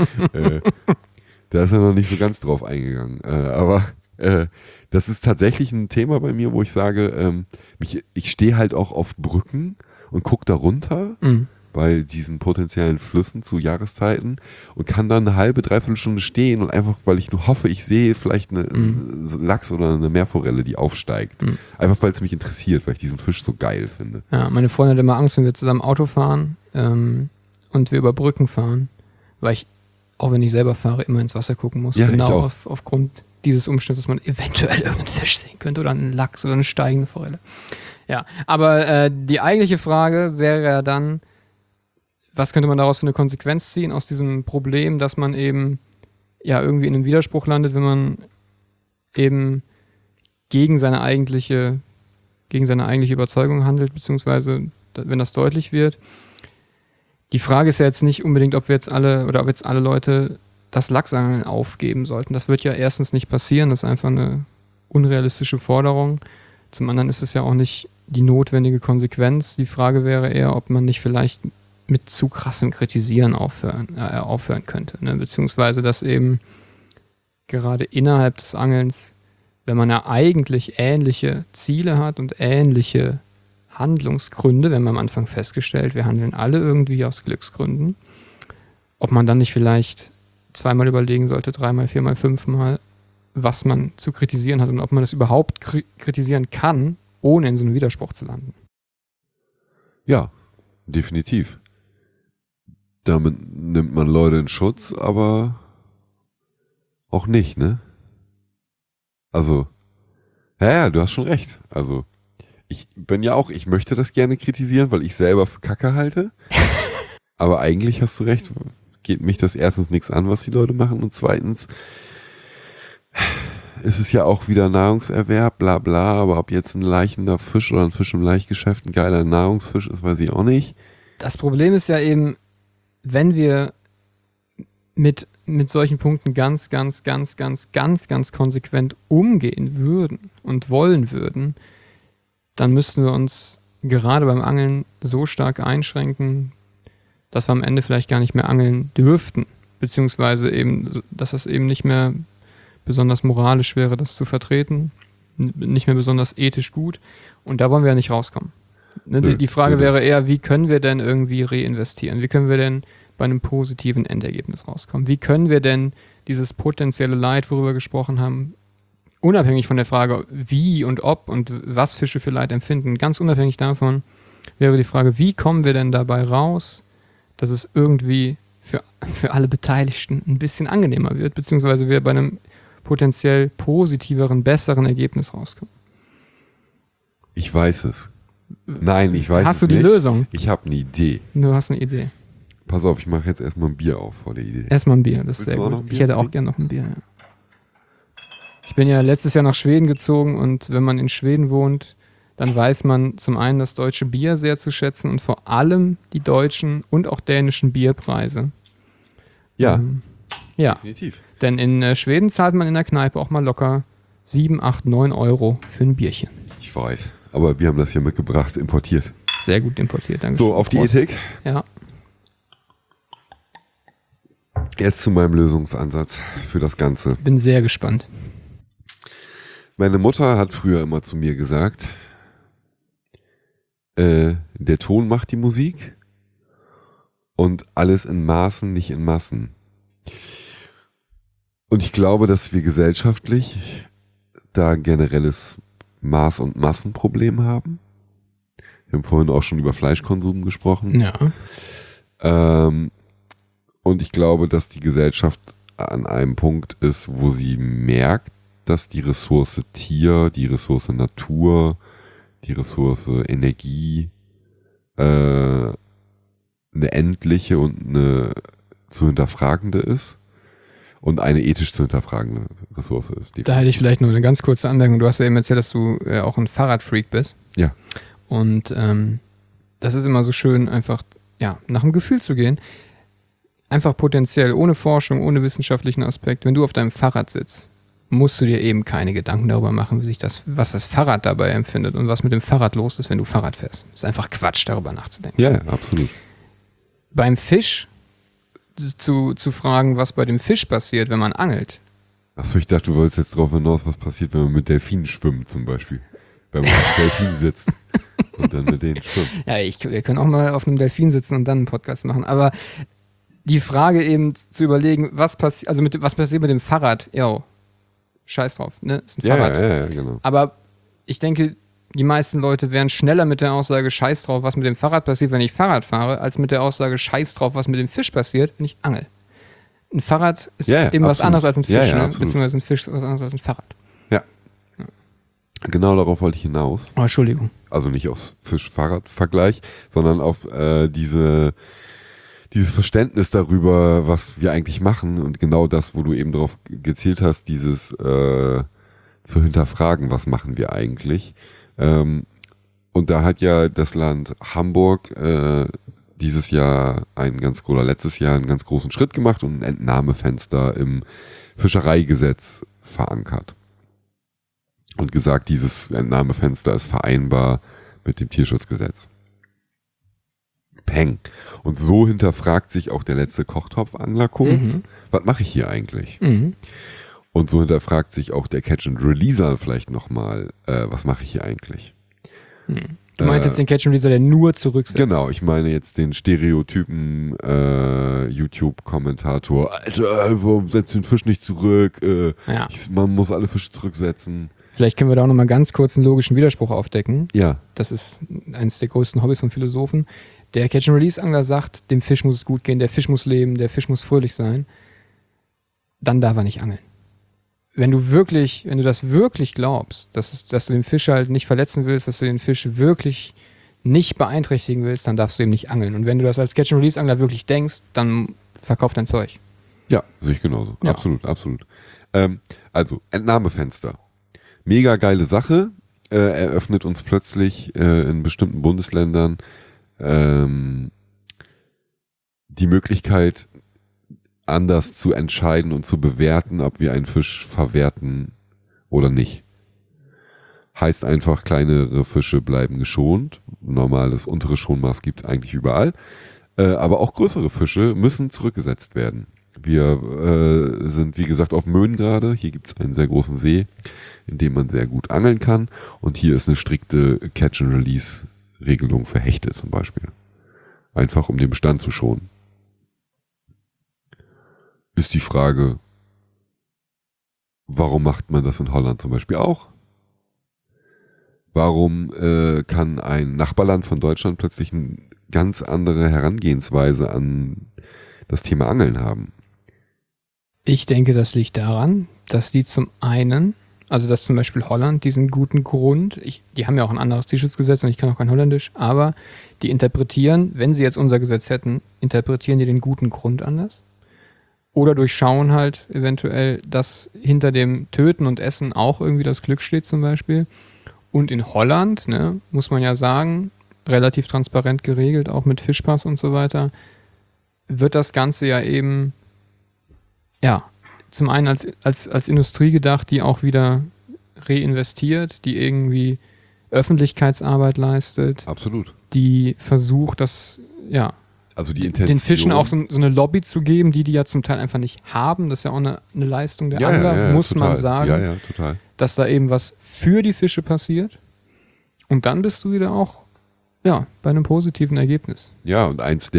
Da ist er noch nicht so ganz drauf eingegangen. Aber das ist tatsächlich ein Thema bei mir, wo ich sage, ich stehe halt auch auf Brücken und gucke da runter bei diesen potenziellen Flüssen zu Jahreszeiten und kann dann eine halbe, dreiviertel Stunde stehen und einfach, weil ich nur hoffe, ich sehe vielleicht einen Lachs oder eine Meerforelle, die aufsteigt. Einfach, weil es mich interessiert, weil ich diesen Fisch so geil finde. Ja, meine Freundin hat immer Angst, wenn wir zusammen Auto fahren und wir über Brücken fahren, weil ich, auch wenn ich selber fahre, immer ins Wasser gucken muss. Ja, genau ich auch. aufgrund dieses Umstands, dass man eventuell irgendeinen Fisch sehen könnte oder einen Lachs oder eine steigende Forelle. Ja, aber die eigentliche Frage wäre ja dann, was könnte man daraus für eine Konsequenz ziehen aus diesem Problem, dass man eben irgendwie in einem Widerspruch landet, wenn man eben gegen seine eigentliche Überzeugung handelt, beziehungsweise wenn das deutlich wird. Die Frage ist ja jetzt nicht unbedingt, ob jetzt alle Leute das Lachsangeln aufgeben sollten. Das wird ja erstens nicht passieren, das ist einfach eine unrealistische Forderung. Zum anderen ist es ja auch nicht die notwendige Konsequenz. Die Frage wäre eher, ob man nicht vielleicht mit zu krassem Kritisieren aufhören könnte. Ne? Beziehungsweise, dass eben gerade innerhalb des Angelns, wenn man ja eigentlich ähnliche Ziele hat und ähnliche Handlungsgründe, wenn man am Anfang festgestellt, wir handeln alle irgendwie aus Glücksgründen, ob man dann nicht vielleicht zweimal überlegen sollte, dreimal, viermal, fünfmal, was man zu kritisieren hat und ob man das überhaupt kritisieren kann, ohne in so einen Widerspruch zu landen. Ja, definitiv. Damit nimmt man Leute in Schutz, aber auch nicht, ne? Also, ja, du hast schon recht. Also, ich möchte das gerne kritisieren, weil ich selber für Kacke halte. Aber eigentlich hast du recht, geht mich das erstens nichts an, was die Leute machen, und zweitens ist es ja auch wieder Nahrungserwerb, bla bla, aber ob jetzt ein leichender Fisch oder ein Fisch im Laichgeschäft ein geiler Nahrungsfisch ist, weiß ich auch nicht. Das Problem ist ja eben, wenn wir mit solchen Punkten ganz konsequent umgehen würden und wollen würden, dann müssten wir uns gerade beim Angeln so stark einschränken, dass wir am Ende vielleicht gar nicht mehr angeln dürften, beziehungsweise eben, dass das eben nicht mehr besonders moralisch wäre, das zu vertreten, nicht mehr besonders ethisch gut, und da wollen wir ja nicht rauskommen. Ne? Die Frage wäre eher, wie können wir denn irgendwie reinvestieren? Wie können wir denn bei einem positiven Endergebnis rauskommen? Wie können wir denn dieses potenzielle Leid, worüber wir gesprochen haben, unabhängig von der Frage, wie und ob und was Fische für Leid empfinden, ganz unabhängig davon, wäre die Frage, wie kommen wir denn dabei raus, dass es irgendwie für alle Beteiligten ein bisschen angenehmer wird, beziehungsweise wir bei einem potenziell positiveren, besseren Ergebnis rauskommen. Ich weiß es. Nein, ich weiß es nicht. Hast du die Lösung? Ich habe eine Idee. Du hast eine Idee. Pass auf, ich mache jetzt erstmal ein Bier auf vor der Idee. Erstmal ein Bier, das ist Willst sehr du auch gut. noch ein Bier? Ich hätte auch gern noch ein Bier, ja. Ich bin ja letztes Jahr nach Schweden gezogen, und wenn man in Schweden wohnt, dann weiß man zum einen das deutsche Bier sehr zu schätzen und vor allem die deutschen und auch dänischen Bierpreise. Ja, Ja, definitiv. denn in Schweden zahlt man in der Kneipe auch mal locker 7, 8, 9 Euro für ein Bierchen. Ich weiß. Aber wir haben das hier mitgebracht, importiert. Sehr gut importiert, danke. So, auf die Prost. Ethik. Ja. Jetzt zu meinem Lösungsansatz für das Ganze. Bin sehr gespannt. Meine Mutter hat früher immer zu mir gesagt, der Ton macht die Musik und alles in Maßen, nicht in Massen. Und ich glaube, dass wir gesellschaftlich da ein generelles Maß- und Massenproblem haben. Wir haben vorhin auch schon über Fleischkonsum gesprochen. Ja. Und ich glaube, dass die Gesellschaft an einem Punkt ist, wo sie merkt, dass die Ressource Tier, die Ressource Natur, die Ressource Energie eine endliche und eine zu hinterfragende ist und eine ethisch zu hinterfragende Ressource ist. Da hätte ich vielleicht nur eine ganz kurze Anmerkung. Du hast ja eben erzählt, dass du auch ein Fahrradfreak bist. Ja. Und das ist immer so schön, einfach nach dem Gefühl zu gehen. Einfach potenziell, ohne Forschung, ohne wissenschaftlichen Aspekt. Wenn du auf deinem Fahrrad sitzt, musst du dir eben keine Gedanken darüber machen, was das Fahrrad dabei empfindet und was mit dem Fahrrad los ist, wenn du Fahrrad fährst. Ist einfach Quatsch, darüber nachzudenken. Ja, absolut. Beim Fisch zu fragen, was bei dem Fisch passiert, wenn man angelt. Achso, ich dachte, du wolltest jetzt drauf hinaus, was passiert, wenn man mit Delfinen schwimmt zum Beispiel. Wenn man auf Delfin sitzt und dann mit denen schwimmt. Ja, wir können auch mal auf einem Delfin sitzen und dann einen Podcast machen, aber die Frage eben zu überlegen, was passiert mit dem Fahrrad, scheiß drauf, ne? Ist ein Fahrrad. Ja, genau. Aber ich denke, die meisten Leute wären schneller mit der Aussage scheiß drauf, was mit dem Fahrrad passiert, wenn ich Fahrrad fahre, als mit der Aussage scheiß drauf, was mit dem Fisch passiert, wenn ich angel. Ein Fahrrad ist eben was anderes als ein Fisch, ne? Beziehungsweise ein Fisch ist was anderes als ein Fahrrad. Ja. Genau darauf wollte ich hinaus. Oh, Entschuldigung. Also nicht aufs Fisch-Fahrrad-Vergleich, sondern auf dieses Verständnis darüber, was wir eigentlich machen und genau das, wo du eben drauf gezielt hast, dieses zu hinterfragen, was machen wir eigentlich. Und da hat ja das Land Hamburg letztes Jahr einen ganz großen Schritt gemacht und ein Entnahmefenster im Fischereigesetz verankert. Und gesagt, dieses Entnahmefenster ist vereinbar mit dem Tierschutzgesetz. Peng. Und so hinterfragt sich auch der letzte Kochtopfangler kurz, was mache ich hier eigentlich? Mhm. Und so hinterfragt sich auch der Catch-and-Releaser vielleicht nochmal, was mache ich hier eigentlich? Du meinst jetzt den Catch-and-Releaser, der nur zurücksetzt? Genau, ich meine jetzt den Stereotypen YouTube-Kommentator, Alter, warum setzt den Fisch nicht zurück? Man muss alle Fische zurücksetzen. Vielleicht können wir da auch nochmal ganz kurz einen logischen Widerspruch aufdecken. Ja. Das ist eines der größten Hobbys von Philosophen. Der Catch-and-Release-Angler sagt, dem Fisch muss es gut gehen, der Fisch muss leben, der Fisch muss fröhlich sein. Dann darf er nicht angeln. Wenn du das wirklich glaubst, dass du den Fisch halt nicht verletzen willst, dass du den Fisch wirklich nicht beeinträchtigen willst, dann darfst du eben nicht angeln. Und wenn du das als Catch-and-Release-Angler wirklich denkst, dann verkauf dein Zeug. Ja, sehe ich genauso. Ja. Absolut, absolut. Also, Entnahmefenster. Mega geile Sache. Eröffnet uns plötzlich in bestimmten Bundesländern die Möglichkeit, anders zu entscheiden und zu bewerten, ob wir einen Fisch verwerten oder nicht. Heißt einfach, kleinere Fische bleiben geschont. Normales untere Schonmaß gibt es eigentlich überall. Aber auch größere Fische müssen zurückgesetzt werden. Wir sind, wie gesagt, auf Möhnen gerade. Hier gibt es einen sehr großen See, in dem man sehr gut angeln kann. Und hier ist eine strikte Catch-and-Release-Regelung für Hechte zum Beispiel. Einfach um den Bestand zu schonen. Ist die Frage, warum macht man das in Holland zum Beispiel auch? Warum kann ein Nachbarland von Deutschland plötzlich eine ganz andere Herangehensweise an das Thema Angeln haben? Ich denke, das liegt daran, dass die zum einen, also dass zum Beispiel Holland diesen guten Grund, die haben ja auch ein anderes Tierschutzgesetz und ich kann auch kein Holländisch, aber die interpretieren, wenn sie jetzt unser Gesetz hätten, interpretieren die den guten Grund anders. Oder durchschauen halt eventuell, dass hinter dem Töten und Essen auch irgendwie das Glück steht zum Beispiel. Und in Holland, ne, muss man ja sagen, relativ transparent geregelt, auch mit Fischpass und so weiter, wird das Ganze ja eben, ja, zum einen als Industrie gedacht, die auch wieder reinvestiert, die irgendwie Öffentlichkeitsarbeit leistet. Absolut. Die versucht, das, ja, also die Intention, den Fischen auch so eine Lobby zu geben, die ja zum Teil einfach nicht haben. Das ist ja auch eine Leistung der Angler, muss total. man sagen. Ja, total. Dass da eben was für die Fische passiert. Und dann bist du wieder auch bei einem positiven Ergebnis. Ja, und eins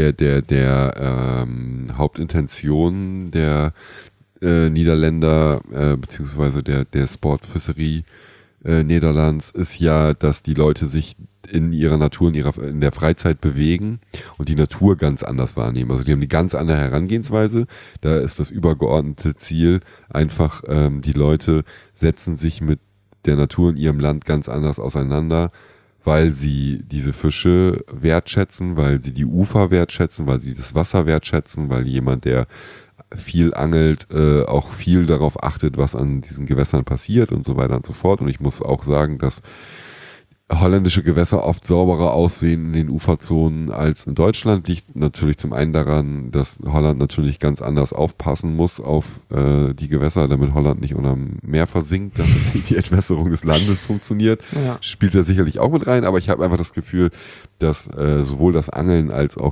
der Hauptintentionen der Niederländer beziehungsweise der Sportfisserie Niederlands ist ja, dass die Leute sich in ihrer Natur, in der Freizeit bewegen und die Natur ganz anders wahrnehmen. Also die haben eine ganz andere Herangehensweise. Da ist das übergeordnete Ziel einfach, die Leute setzen sich mit der Natur in ihrem Land ganz anders auseinander, weil sie diese Fische wertschätzen, weil sie die Ufer wertschätzen, weil sie das Wasser wertschätzen, weil jemand, der viel angelt, auch viel darauf achtet, was an diesen Gewässern passiert und so weiter und so fort. Und ich muss auch sagen, dass holländische Gewässer oft sauberer aussehen in den Uferzonen als in Deutschland. Liegt natürlich zum einen daran, dass Holland natürlich ganz anders aufpassen muss auf die Gewässer, damit Holland nicht unterm Meer versinkt, damit die Entwässerung des Landes funktioniert. Ja. Spielt da sicherlich auch mit rein, aber ich habe einfach das Gefühl, dass sowohl das Angeln als auch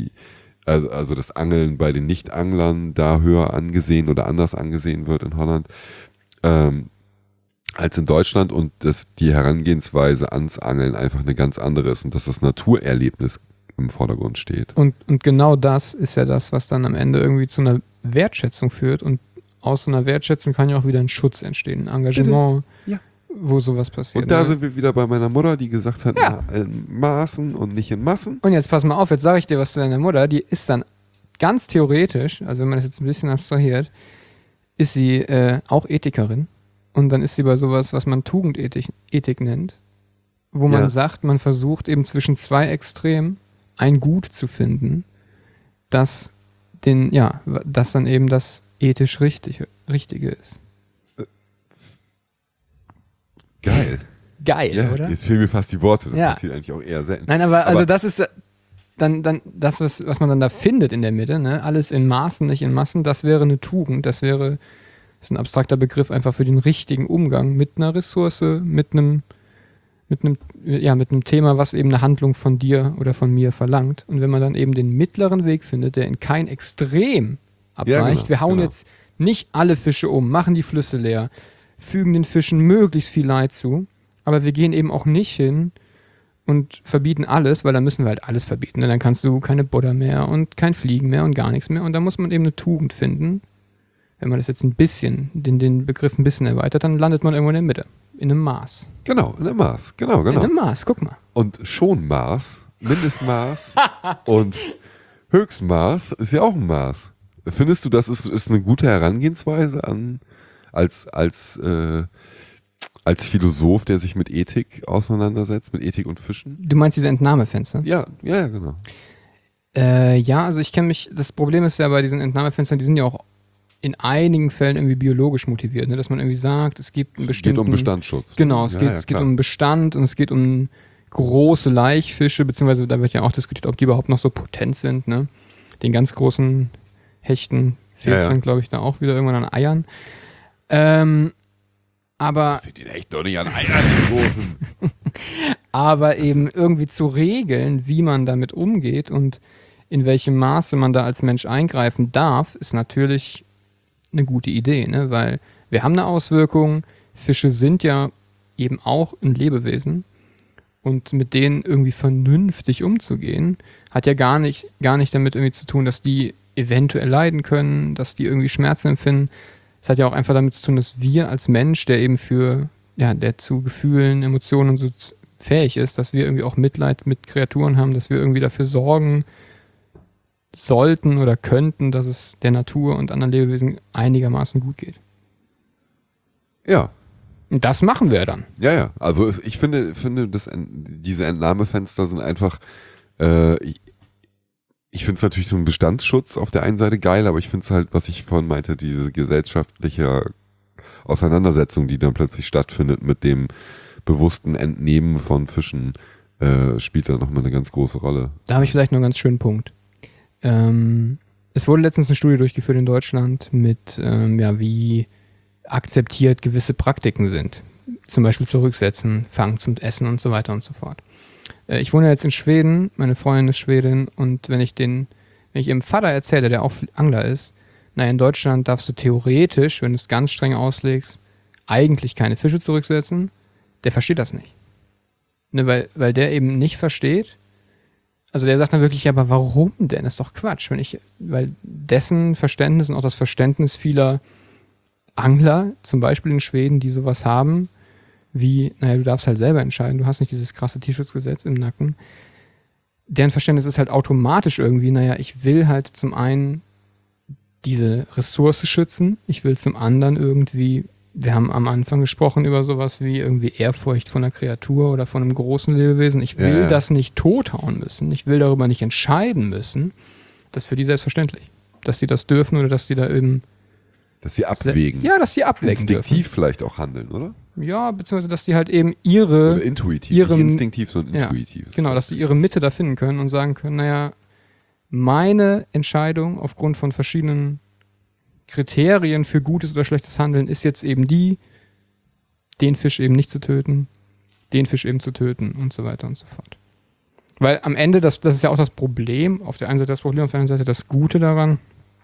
also das Angeln bei den Nicht-Anglern da höher angesehen oder anders angesehen wird in Holland, als in Deutschland und dass die Herangehensweise ans Angeln einfach eine ganz andere ist und dass das Naturerlebnis im Vordergrund steht. Und genau das ist ja das, was dann am Ende irgendwie zu einer Wertschätzung führt und aus so einer Wertschätzung kann ja auch wieder ein Schutz entstehen, ein Engagement, wo sowas passiert. Und da sind wir wieder bei meiner Mutter, die gesagt hat, in Maßen und nicht in Massen. Und jetzt pass mal auf, jetzt sage ich dir was zu deiner Mutter, die ist dann ganz theoretisch, also wenn man das jetzt ein bisschen abstrahiert, ist sie auch Ethikerin. Und dann ist sie bei sowas, was man Tugendethik nennt, wo man sagt, man versucht eben zwischen zwei Extremen ein Gut zu finden, das dann eben das ethisch Richtige ist. Geil. Geil, oder? Jetzt fehlen mir fast die Worte, das passiert eigentlich auch eher selten. Nein, aber also das ist dann das, was man dann da findet in der Mitte, ne? Alles in Maßen, nicht in Massen, das wäre eine Tugend, das ist ein abstrakter Begriff einfach für den richtigen Umgang mit einer Ressource, mit einem Thema, was eben eine Handlung von dir oder von mir verlangt. Und wenn man dann eben den mittleren Weg findet, der in kein Extrem abweicht, wir hauen jetzt nicht alle Fische um, machen die Flüsse leer, fügen den Fischen möglichst viel Leid zu, aber wir gehen eben auch nicht hin und verbieten alles, weil dann müssen wir halt alles verbieten. Dann kannst du keine Butter mehr und kein Fliegen mehr und gar nichts mehr. Und da muss man eben eine Tugend finden. Wenn man das jetzt ein bisschen, den Begriff ein bisschen erweitert, dann landet man irgendwo in der Mitte. in einem Maß. Genau, in einem Maß. Genau. In einem Maß, guck mal. Und Schonmaß, Mindestmaß und Höchstmaß ist ja auch ein Maß. Findest du, das ist eine gute Herangehensweise als Philosoph, der sich mit Ethik auseinandersetzt, mit Ethik und Fischen? Du meinst diese Entnahmefenster? Ja, genau. Ja, also ich kenne mich, das Problem ist ja bei diesen Entnahmefenstern, die sind ja auch in einigen Fällen irgendwie biologisch motiviert, ne? Dass man irgendwie sagt, es gibt einen bestimmten... Geht um Bestandsschutz. Genau, es geht um Bestand und es geht um große Laichfische, beziehungsweise da wird ja auch diskutiert, ob die überhaupt noch so potent sind, ne? Den ganz großen Hechten fehlt es dann, glaube ich, da auch wieder irgendwann an Eiern. Aber... Das fehlt ihnen echt doch nicht an Eiern, die großen. Aber eben irgendwie zu regeln, wie man damit umgeht und in welchem Maße man da als Mensch eingreifen darf, ist natürlich eine gute Idee, ne? Weil wir haben eine Auswirkung, Fische sind ja eben auch ein Lebewesen und mit denen irgendwie vernünftig umzugehen, hat ja gar nicht damit irgendwie zu tun, dass die eventuell leiden können, dass die irgendwie Schmerzen empfinden. Es hat ja auch einfach damit zu tun, dass wir als Mensch, der eben der zu Gefühlen, Emotionen und so fähig ist, dass wir irgendwie auch Mitleid mit Kreaturen haben, dass wir irgendwie dafür sorgen sollten oder könnten, dass es der Natur und anderen Lebewesen einigermaßen gut geht. Ja. Und das machen wir dann. Ja. Also ich finde diese Entnahmefenster sind einfach, ich finde es natürlich so ein Bestandsschutz auf der einen Seite geil, aber ich finde es halt, was ich vorhin meinte, diese gesellschaftliche Auseinandersetzung, die dann plötzlich stattfindet mit dem bewussten Entnehmen von Fischen, spielt da nochmal eine ganz große Rolle. Da habe ich vielleicht noch einen ganz schönen Punkt. Es wurde letztens eine Studie durchgeführt in Deutschland mit, wie akzeptiert gewisse Praktiken sind. Zum Beispiel zurücksetzen, Fangen zum Essen und so weiter und so fort. Ich wohne jetzt in Schweden, meine Freundin ist Schwedin und wenn ich ihrem Vater erzähle, der auch Angler ist, in Deutschland darfst du theoretisch, wenn du es ganz streng auslegst, eigentlich keine Fische zurücksetzen. Der versteht das nicht. Ne, weil der eben nicht versteht. Also der sagt dann wirklich, aber warum denn? Das ist doch Quatsch. Weil dessen Verständnis und auch das Verständnis vieler Angler, zum Beispiel in Schweden, die sowas haben, wie, du darfst halt selber entscheiden, du hast nicht dieses krasse Tierschutzgesetz im Nacken. Deren Verständnis ist halt automatisch irgendwie, ich will halt zum einen diese Ressource schützen, ich will zum anderen irgendwie, wir haben am Anfang gesprochen über sowas wie irgendwie Ehrfurcht von einer Kreatur oder von einem großen Lebewesen, ich will das nicht tothauen müssen, ich will darüber nicht entscheiden müssen, das ist für die selbstverständlich, dass sie das dürfen oder dass sie da eben dass sie abwägen. Ja, dass sie abwägen instinktiv dürfen. Vielleicht auch handeln, oder? Ja, beziehungsweise, dass die halt eben ihre... Oder intuitiv, nicht instinktiv, sondern intuitiv. Genau, dass sie ihre Mitte da finden können und sagen können, meine Entscheidung aufgrund von verschiedenen Kriterien für gutes oder schlechtes Handeln ist jetzt eben den Fisch eben nicht zu töten, den Fisch eben zu töten und so weiter und so fort. Weil am Ende, das ist ja auch das Problem, auf der einen Seite das Problem, auf der anderen Seite das Gute daran,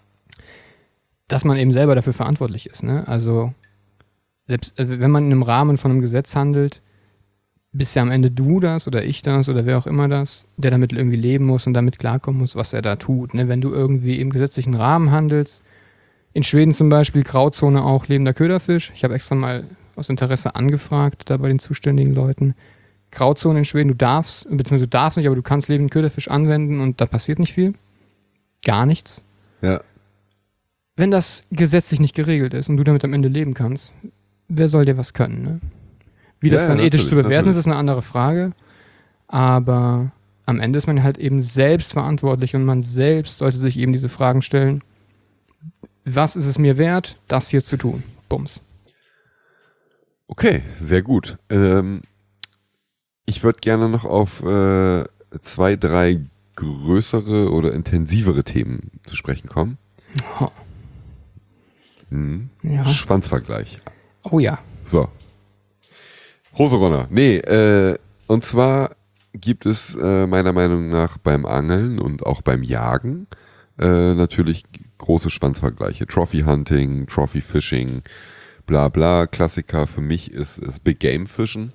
dass man eben selber dafür verantwortlich ist. Ne? Also selbst wenn man in einem Rahmen von einem Gesetz handelt, bist ja am Ende du das oder ich das oder wer auch immer das, der damit irgendwie leben muss und damit klarkommen muss, was er da tut. Ne? Wenn du irgendwie im gesetzlichen Rahmen handelst, in Schweden zum Beispiel, Grauzone auch lebender Köderfisch. Ich habe extra mal aus Interesse angefragt, da bei den zuständigen Leuten. Grauzone in Schweden, du darfst nicht, aber du kannst lebenden Köderfisch anwenden und da passiert nicht viel. Gar nichts. Ja. Wenn das gesetzlich nicht geregelt ist und du damit am Ende leben kannst, wer soll dir was können? Ne? Wie das dann ethisch zu bewerten ist, ist eine andere Frage. Aber am Ende ist man halt eben selbst verantwortlich und man selbst sollte sich eben diese Fragen stellen. Was ist es mir wert, das hier zu tun? Bums. Okay, sehr gut. Ich würde gerne noch auf 2, 3 größere oder intensivere Themen zu sprechen kommen. Oh. Ja. Schwanzvergleich. Oh ja. So. Hoserunner. Nee, und zwar gibt es meiner Meinung nach beim Angeln und auch beim Jagen natürlich große Schwanzvergleiche. Trophy Hunting, Trophy Fishing, bla bla. Klassiker für mich ist Big Game Fischen,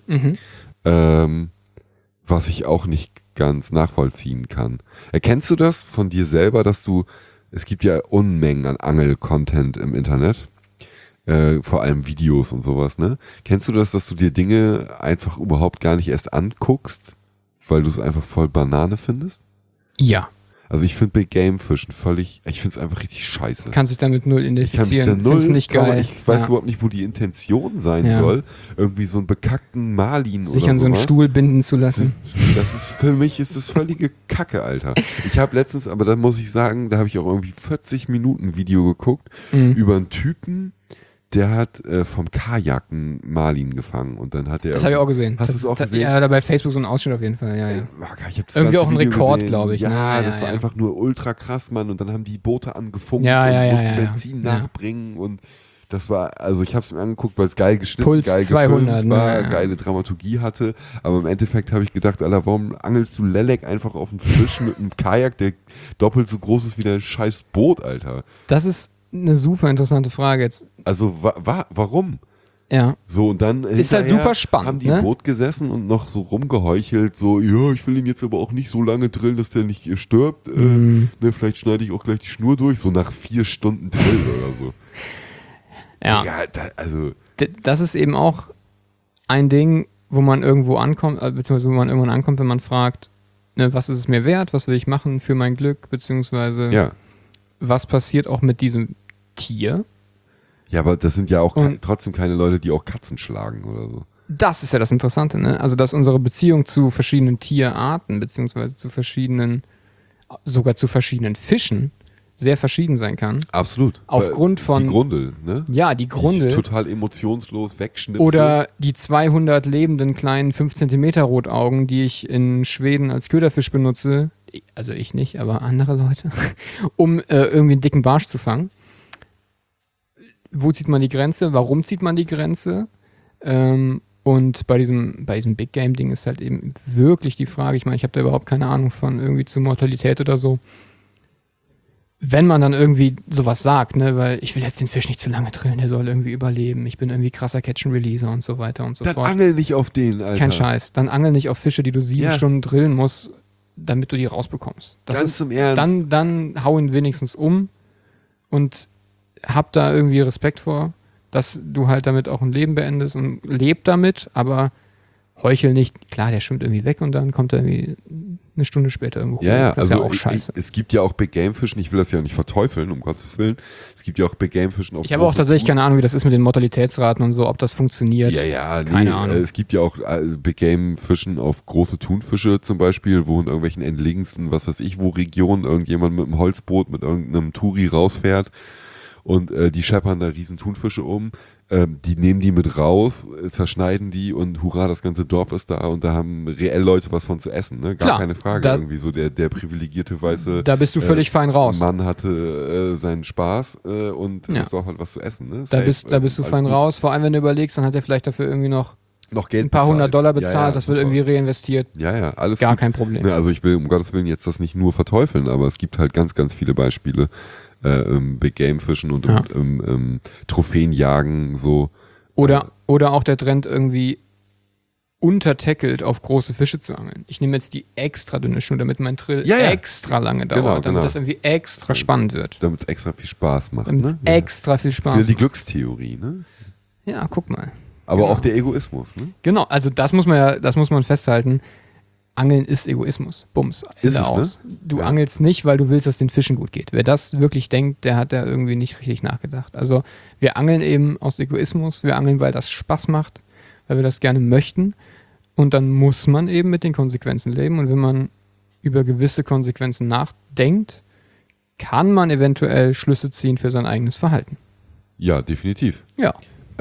was ich auch nicht ganz nachvollziehen kann. Erkennst du das von dir selber, dass es gibt ja Unmengen an Angel-Content im Internet. vor allem Videos und sowas, ne? Kennst du das, dass du dir Dinge einfach überhaupt gar nicht erst anguckst, weil du es einfach voll Banane findest? Ja. Also ich finde Big Game Fischen ich finde es einfach richtig scheiße. Kannst dich damit null Ich kann mich identifizieren. da Find's nicht geil. Ich weiß überhaupt nicht, wo die Intention sein Ja. soll. Irgendwie so einen bekackten Marlin Sich oder an so einen sowas. Stuhl binden zu lassen. Für mich ist das völlige Kacke, Alter. Ich habe letztens, aber da muss ich sagen, da habe ich auch irgendwie 40 Minuten Video geguckt über einen Typen, der hat vom Kajaken Marlin gefangen und dann hat er. Das habe ich auch gesehen. Hast du es auch gesehen? Ja, da bei Facebook so ein Ausschnitt auf jeden Fall. Ja, ja. Ich hab das Irgendwie ganze auch ein Video Rekord, gesehen. glaube ich, Ja, ne? Ja, das war ja. einfach nur ultra krass, Mann. Und dann haben die Boote angefunkt Ja, und ja, mussten ja, ja. Benzin Ja. nachbringen und das war, also ich habe es mir angeguckt, weil es geil geschnitten, Puls geil 200, gefilmt war, ne? Ja. geile Dramaturgie hatte. Aber im Endeffekt habe ich gedacht, Alter, warum angelst du Lelek einfach auf einen Fisch mit einem Kajak, der doppelt so groß ist wie dein scheiß Boot, Alter? Das ist eine super interessante Frage jetzt. Also warum? Ja. So, und dann Ist halt hinterher super spannend, haben die ne? im Boot gesessen und noch so rumgeheuchelt, so, ja, ich will ihn jetzt aber auch nicht so lange drillen, dass der nicht stirbt. Ne, vielleicht schneide ich auch gleich die Schnur durch, so nach 4 Stunden Drill oder so. Ja. Digga, also, Das ist eben auch ein Ding, wo man irgendwo ankommt, beziehungsweise wo man irgendwann ankommt, wenn man fragt, ne, was ist es mir wert, was will ich machen für mein Glück, beziehungsweise ja. was passiert auch mit diesem Tier. Ja, aber das sind ja auch Und- trotzdem keine Leute, die auch Katzen schlagen oder so. Das ist ja das Interessante, ne? Also, dass unsere Beziehung zu verschiedenen Tierarten, beziehungsweise sogar zu verschiedenen Fischen, sehr verschieden sein kann. Absolut. Aufgrund von- Die Grundel, ne? Ja, die Grundel. Die total emotionslos wegschnipseln. Oder die 200 lebenden kleinen 5 cm Rotaugen, die ich in Schweden als Köderfisch benutze, also ich nicht, aber andere Leute, um irgendwie einen dicken Barsch zu fangen. Wo zieht man die Grenze? Warum zieht man die Grenze? Und bei diesem Big Game Ding ist halt eben wirklich die Frage, ich meine, ich habe da überhaupt keine Ahnung von irgendwie zur Mortalität oder so. Wenn man dann irgendwie sowas sagt, ne, weil ich will jetzt den Fisch nicht zu lange drillen, der soll irgendwie überleben, ich bin irgendwie krasser Catch-and-Releaser und so weiter und so Dann fort. angel nicht auf den, Alter. Kein Scheiß. Dann angel nicht auf Fische, die du 7 Ja. Stunden drillen musst, damit du die rausbekommst. Das Ganz ist, im Ernst. Dann hau ihn wenigstens um und hab da irgendwie Respekt vor, dass du halt damit auch ein Leben beendest und leb damit, aber heuchel nicht. Klar, der schwimmt irgendwie weg und dann kommt er irgendwie eine Stunde später irgendwo Ja, ja, hoch. Das ist also ja auch scheiße. es gibt ja auch Big Game Fischen, ich will das ja nicht verteufeln, um Gottes Willen. Es gibt ja auch Big Game Fischen auf Ich habe auch großen tatsächlich Thun- keine Ahnung, wie das ist mit den Mortalitätsraten und so, ob das funktioniert. Ja, nee, Keine Ahnung. es gibt ja auch Big Game Fischen auf große Thunfische zum Beispiel, wo in irgendwelchen entlegensten, was weiß ich, wo Regionen irgendjemand mit einem Holzboot, mit irgendeinem Touri rausfährt und die scheppern da riesen Thunfische um. Die nehmen die mit raus, zerschneiden die und hurra, das ganze Dorf ist da und da haben reell Leute was von zu essen, ne? Gar Klar, keine Frage. da- Irgendwie so der privilegierte weiße Da bist du völlig fein raus. Mann hatte seinen Spaß und Ja. das Dorf hat was zu essen, ne? Da Safe, bist du alles fein gut. raus. Vor allem, wenn du überlegst, dann hat er vielleicht dafür irgendwie noch Noch Geld ein paar bezahlt. $100 bezahlt, Ja, das wird super. irgendwie reinvestiert. Ja, alles Gar gut. kein Problem. Ne, also ich will um Gottes Willen jetzt das nicht nur verteufeln, aber es gibt halt ganz, ganz viele Beispiele im Big Game Fischen und Ja. im Trophäenjagen so. Oder auch der Trend irgendwie untertackelt auf große Fische zu angeln. Ich nehme jetzt die extra dünne Schnur, damit mein Drill Ja, ja. extra lange dauert, Genau, damit genau. das irgendwie extra spannend wird. Damit es extra viel Spaß macht. Damit es Ne? extra viel Das ist Spaß wieder die macht. Glückstheorie, ne? Ja, guck mal. Aber Genau. auch der Egoismus, ne? Genau, also das muss man festhalten. Angeln ist Egoismus. Bums. Ist Ende es, ne? aus. Du Ja. angelst nicht, weil du willst, dass den Fischen gut geht. Wer das wirklich denkt, der hat da irgendwie nicht richtig nachgedacht. Also wir angeln eben aus Egoismus. Wir angeln, weil das Spaß macht, weil wir das gerne möchten. Und dann muss man eben mit den Konsequenzen leben. Und wenn man über gewisse Konsequenzen nachdenkt, kann man eventuell Schlüsse ziehen für sein eigenes Verhalten. Ja, definitiv. Ja.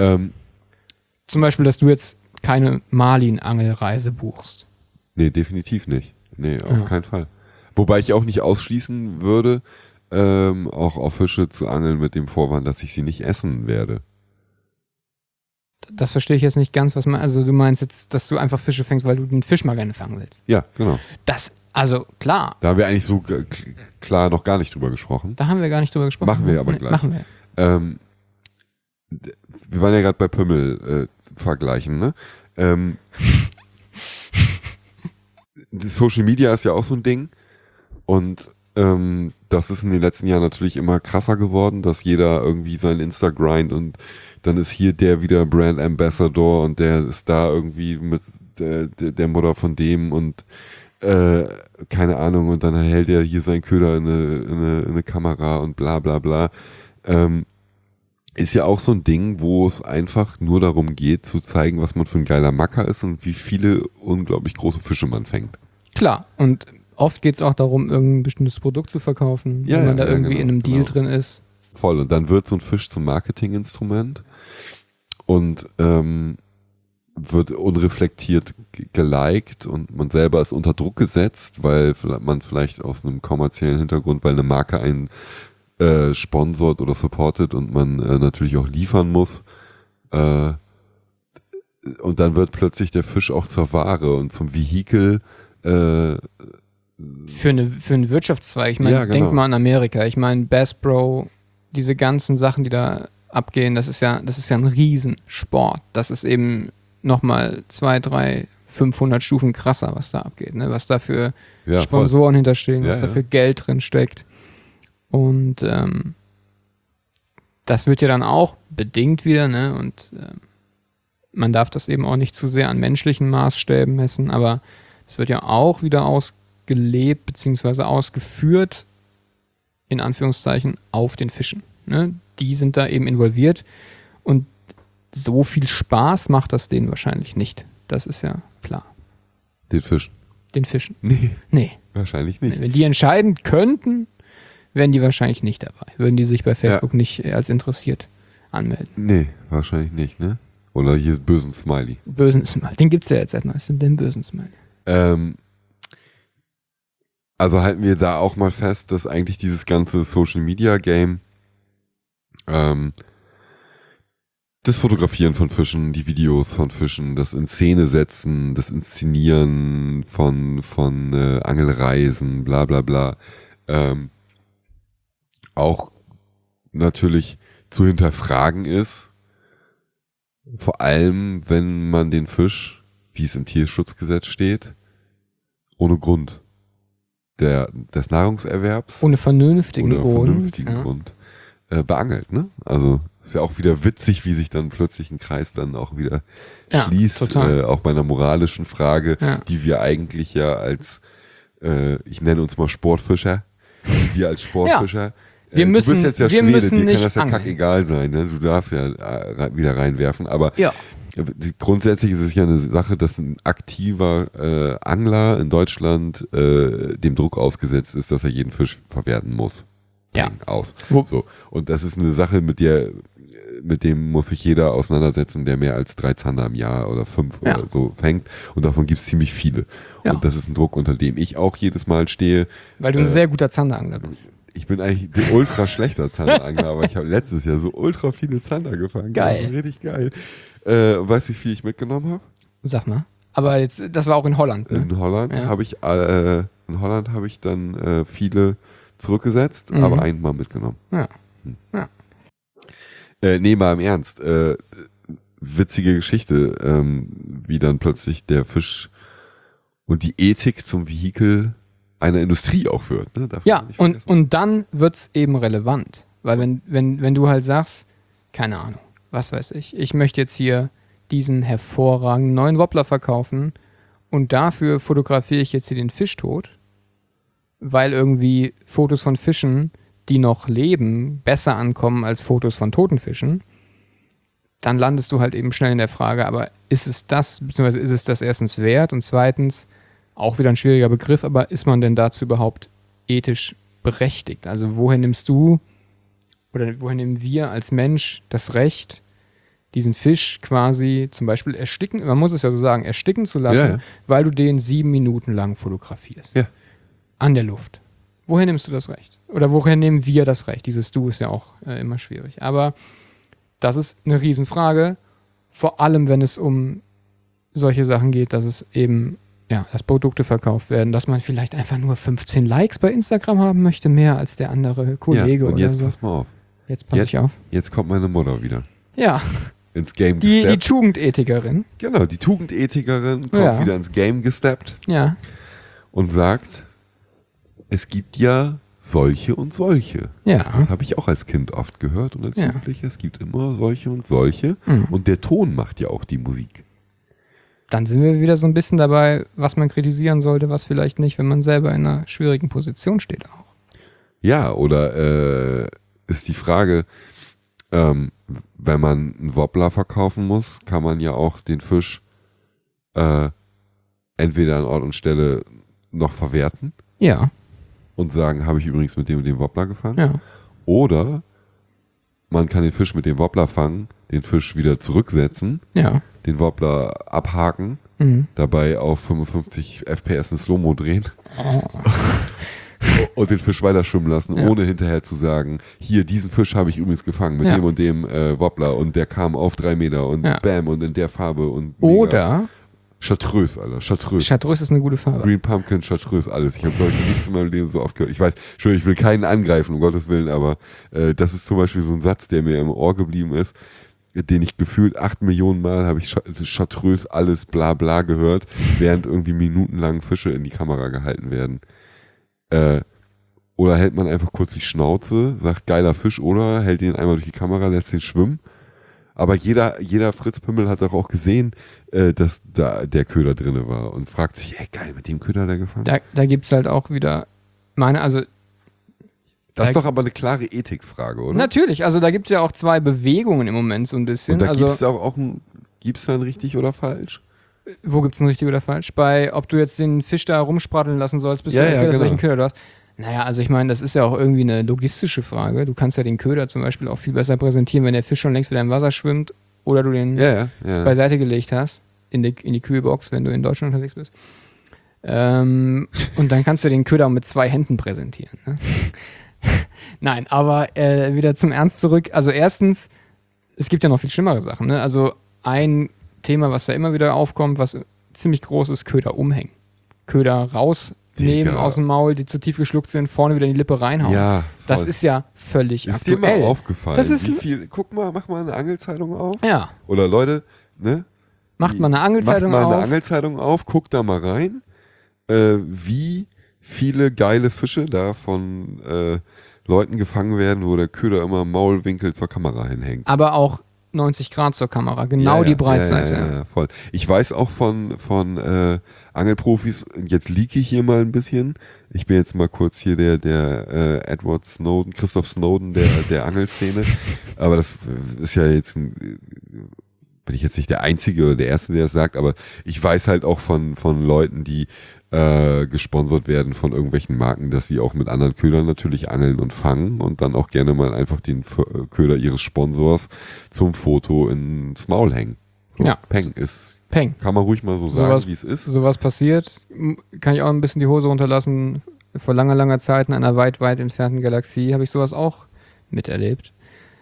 Zum Beispiel, dass du jetzt keine Marlin-Angelreise buchst. Nee, definitiv nicht. Nee, auf Ja. keinen Fall. Wobei ich auch nicht ausschließen würde, auch auf Fische zu angeln mit dem Vorwand, dass ich sie nicht essen werde. Das verstehe ich jetzt nicht ganz, was man. Also du meinst jetzt, dass du einfach Fische fängst, weil du den Fisch mal gerne fangen willst. Ja, genau. Also klar, Da haben wir eigentlich so klar noch gar nicht drüber gesprochen. da haben wir gar nicht drüber gesprochen. Machen wir aber Nee, gleich. Machen wir. Wir waren ja gerade bei Pümmel vergleichen, ne? Social Media ist ja auch so ein Ding und Das ist in den letzten Jahren natürlich immer krasser geworden, dass jeder irgendwie sein Insta grind und dann ist hier der wieder Brand Ambassador und der ist da irgendwie mit der Mutter von dem und keine Ahnung und dann hält er hier seinen Köder in eine Kamera und bla bla bla. Ist ja auch so ein Ding, wo es einfach nur darum geht, zu zeigen, was man für ein geiler Macker ist und wie viele unglaublich große Fische man fängt. Klar, und oft geht es auch darum, irgendein bestimmtes Produkt zu verkaufen, wenn man da irgendwie in einem Deal drin ist. Voll, und dann wird so ein Fisch zum Marketinginstrument und wird unreflektiert geliked und man selber ist unter Druck gesetzt, weil man vielleicht aus einem kommerziellen Hintergrund, weil eine Marke einen sponsort oder supportet und man natürlich auch liefern muss. Und dann wird plötzlich der Fisch auch zur Ware und zum Vehikel. Für einen Wirtschaftszweig. Ich meine, Ja, genau. denk mal an Amerika. Ich meine, Bass Pro, diese ganzen Sachen, die da abgehen, das ist ja ein Riesensport. Das ist eben nochmal 200, 300, 500 Stufen krasser, was da abgeht. Ne? Was da für Sponsoren hinterstehen, was da für Geld drin steckt. Und das wird ja dann auch bedingt wieder, ne? Und man darf das eben auch nicht zu sehr an menschlichen Maßstäben messen, aber es wird ja auch wieder ausgelebt bzw. ausgeführt, in Anführungszeichen, auf den Fischen. Ne? Die sind da eben involviert und so viel Spaß macht das denen wahrscheinlich nicht. Das ist ja klar. Den Fischen? Den Fischen. Nee. Wahrscheinlich nicht. Wenn die entscheiden könnten, wären die wahrscheinlich nicht dabei. Würden die sich bei Facebook nicht als interessiert anmelden. Nee, wahrscheinlich nicht, ne? Oder hier bösen Smiley. Bösen Smiley. Den gibt's ja jetzt seit neuestem, den bösen Smiley. Also halten wir da auch mal fest, dass eigentlich dieses ganze Social Media Game, das Fotografieren von Fischen, die Videos von Fischen, das in Szene setzen, das Inszenieren von Angelreisen, bla bla bla, auch natürlich zu hinterfragen ist, vor allem wenn man den Fisch, wie es im Tierschutzgesetz steht, ohne Grund des Nahrungserwerbs, ohne vernünftigen Grund beangelt. Ne? Also ist ja auch wieder witzig, wie sich dann plötzlich ein Kreis dann auch wieder schließt, auch bei einer moralischen Frage, die wir eigentlich ja als, ich nenne uns mal Sportfischer, die wir als Sportfischer du bist jetzt ja Schwede, dir kann das ja kackegal sein, ne? Du darfst ja wieder reinwerfen, aber grundsätzlich ist es ja eine Sache, dass ein aktiver Angler in Deutschland dem Druck ausgesetzt ist, dass er jeden Fisch verwerten muss. So. Und das ist eine Sache, mit dem muss sich jeder auseinandersetzen, der mehr als 3 Zander im Jahr oder 5 oder so fängt. Und davon gibt es ziemlich viele. Ja. Und das ist ein Druck, unter dem ich auch jedes Mal stehe. Weil du ein sehr guter Zanderangler bist. Ich bin eigentlich ein ultra schlechter Zanderangler, aber ich habe letztes Jahr so ultra viele Zander gefangen. Geil. Richtig geil. Weißt du, wie viel ich mitgenommen habe? Sag mal. Aber jetzt, das war auch in Holland. Ne? In Holland habe ich dann viele zurückgesetzt, aber einmal mitgenommen. Ja. Nee, mal im Ernst. Witzige Geschichte, wie dann plötzlich der Fisch und die Ethik zum Vehikel einer Industrie auch wird. Ne? Und dann wird's eben relevant. Weil wenn du halt sagst, keine Ahnung, was weiß ich möchte jetzt hier diesen hervorragenden neuen Wobbler verkaufen und dafür fotografiere ich jetzt hier den Fisch tot, weil irgendwie Fotos von Fischen, die noch leben, besser ankommen als Fotos von toten Fischen, dann landest du halt eben schnell in der Frage, aber ist es das, beziehungsweise ist es das erstens wert und zweitens, auch wieder ein schwieriger Begriff, aber ist man denn dazu überhaupt ethisch berechtigt? Also woher nimmst du oder woher nehmen wir als Mensch das Recht, diesen Fisch quasi zum Beispiel ersticken, man muss es ja so sagen, ersticken zu lassen, weil du den 7 Minuten lang fotografierst. Ja. An der Luft. Woher nimmst du das Recht? Oder woher nehmen wir das Recht? Dieses Du ist ja auch immer schwierig. Aber das ist eine Riesenfrage, vor allem wenn es um solche Sachen geht, dass es eben, dass Produkte verkauft werden, dass man vielleicht einfach nur 15 Likes bei Instagram haben möchte, mehr als der andere Kollege und oder jetzt so. Pass mal auf. Jetzt passe ich auf. Jetzt kommt meine Mutter wieder. Ja. Ins Game gesteppt. Die Tugendethikerin. Genau, die Tugendethikerin kommt wieder ins Game gesteppt. Ja. Und sagt, es gibt ja solche und solche. Ja. Das habe ich auch als Kind oft gehört und als Ja. Jugendlicher. Es gibt immer solche und solche. Mhm. Und der Ton macht ja auch die Musik. Dann sind wir wieder so ein bisschen dabei, was man kritisieren sollte, was vielleicht nicht, wenn man selber in einer schwierigen Position steht auch. Ja, oder ist die Frage, wenn man einen Wobbler verkaufen muss, kann man ja auch den Fisch entweder an Ort und Stelle noch verwerten Ja, und sagen, habe ich übrigens mit dem und dem Wobbler gefangen. ja. Oder man kann den Fisch mit dem Wobbler fangen, den Fisch wieder zurücksetzen, Ja. den Wobbler abhaken, Mhm. dabei auf 55 FPS in Slow-Mo drehen Oh. und den Fisch weiter schwimmen lassen, Ja. ohne hinterher zu sagen, hier, diesen Fisch habe ich übrigens gefangen mit Ja. dem und dem Wobbler und der kam auf 3 Meter und Ja. bam und in der Farbe und mega. Oder Chartreuse, Alter, Chartreuse. Chartreuse ist eine gute Farbe. Green Pumpkin, Chartreuse, alles. Ich habe, glaube ich, nichts in meinem Leben so oft gehört. Ich weiß, Entschuldigung, ich will keinen angreifen, um Gottes Willen, aber das ist zum Beispiel so ein Satz, der mir im Ohr geblieben ist, den ich gefühlt 8 Millionen Mal habe ich Chartreuse, alles bla bla gehört, während irgendwie minutenlang Fische in die Kamera gehalten werden. Oder hält man einfach kurz die Schnauze, sagt geiler Fisch, oder hält ihn einmal durch die Kamera, lässt ihn schwimmen. Aber jeder Fritz Pimmel hat doch auch gesehen, dass da der Köder drinne war und fragt sich, ey geil, mit dem Köder hat er gefangen. Da gibt es halt auch wieder Das ist doch aber eine klare Ethikfrage, oder? natürlich, also da gibt es ja auch zwei Bewegungen im Moment so ein bisschen. Und da Also gibt's auch gibt's da ein richtig oder falsch? wo gibt es ein richtig oder falsch? Bei, ob du jetzt den Fisch da rumspratteln lassen sollst, bis Ja, du ja, erfährst, genau. welchen Köder du hast. Naja, also ich meine, das ist ja auch irgendwie eine logistische Frage. Du kannst ja den Köder zum Beispiel auch viel besser präsentieren, wenn der Fisch schon längst wieder im Wasser schwimmt oder du den Ja. beiseite gelegt hast in die Kühlbox, wenn du in Deutschland unterwegs bist. Und dann kannst du den Köder auch mit 2 Händen präsentieren. Ne? Nein, aber wieder zum Ernst zurück. Also erstens, es gibt ja noch viel schlimmere Sachen. Ne? Also ein Thema, was da immer wieder aufkommt, was ziemlich groß ist, Köder umhängen. Köder rausnehmen Digga. aus dem Maul, die zu tief geschluckt sind, vorne wieder in die Lippe reinhauen. Ja, Das voll. ist ja völlig Ist dir aktuell. mal aufgefallen, Das ist- wie viel, guck mal, mach mal eine Angelzeitung auf. Ja, Oder Leute, ne? macht mal eine Angelzeitung Macht mal eine auf. Angelzeitung auf, guckt da mal rein, wie viele geile Fische da von Leuten gefangen werden, wo der Köder immer im Maulwinkel zur Kamera hinhängt. Aber auch 90 Grad zur Kamera, genau die Breitseite. Ja, voll. Ich weiß auch von Angelprofis, jetzt leake ich hier mal ein bisschen. Ich bin jetzt mal kurz hier der Edward Snowden, Christoph Snowden der Angelszene. Aber das ist ja jetzt bin ich jetzt nicht der Einzige oder der Erste, der das sagt, aber ich weiß halt auch von Leuten, die gesponsert werden von irgendwelchen Marken, dass sie auch mit anderen Ködern natürlich angeln und fangen und dann auch gerne mal einfach den Köder ihres Sponsors zum Foto ins Maul hängen. So, Ja. Peng ist, Peng. kann man ruhig mal so sagen, Sowas- wie es ist. Sowas passiert, kann ich auch ein bisschen die Hose runterlassen. Vor langer, langer Zeit in einer weit, weit entfernten Galaxie habe ich sowas auch miterlebt.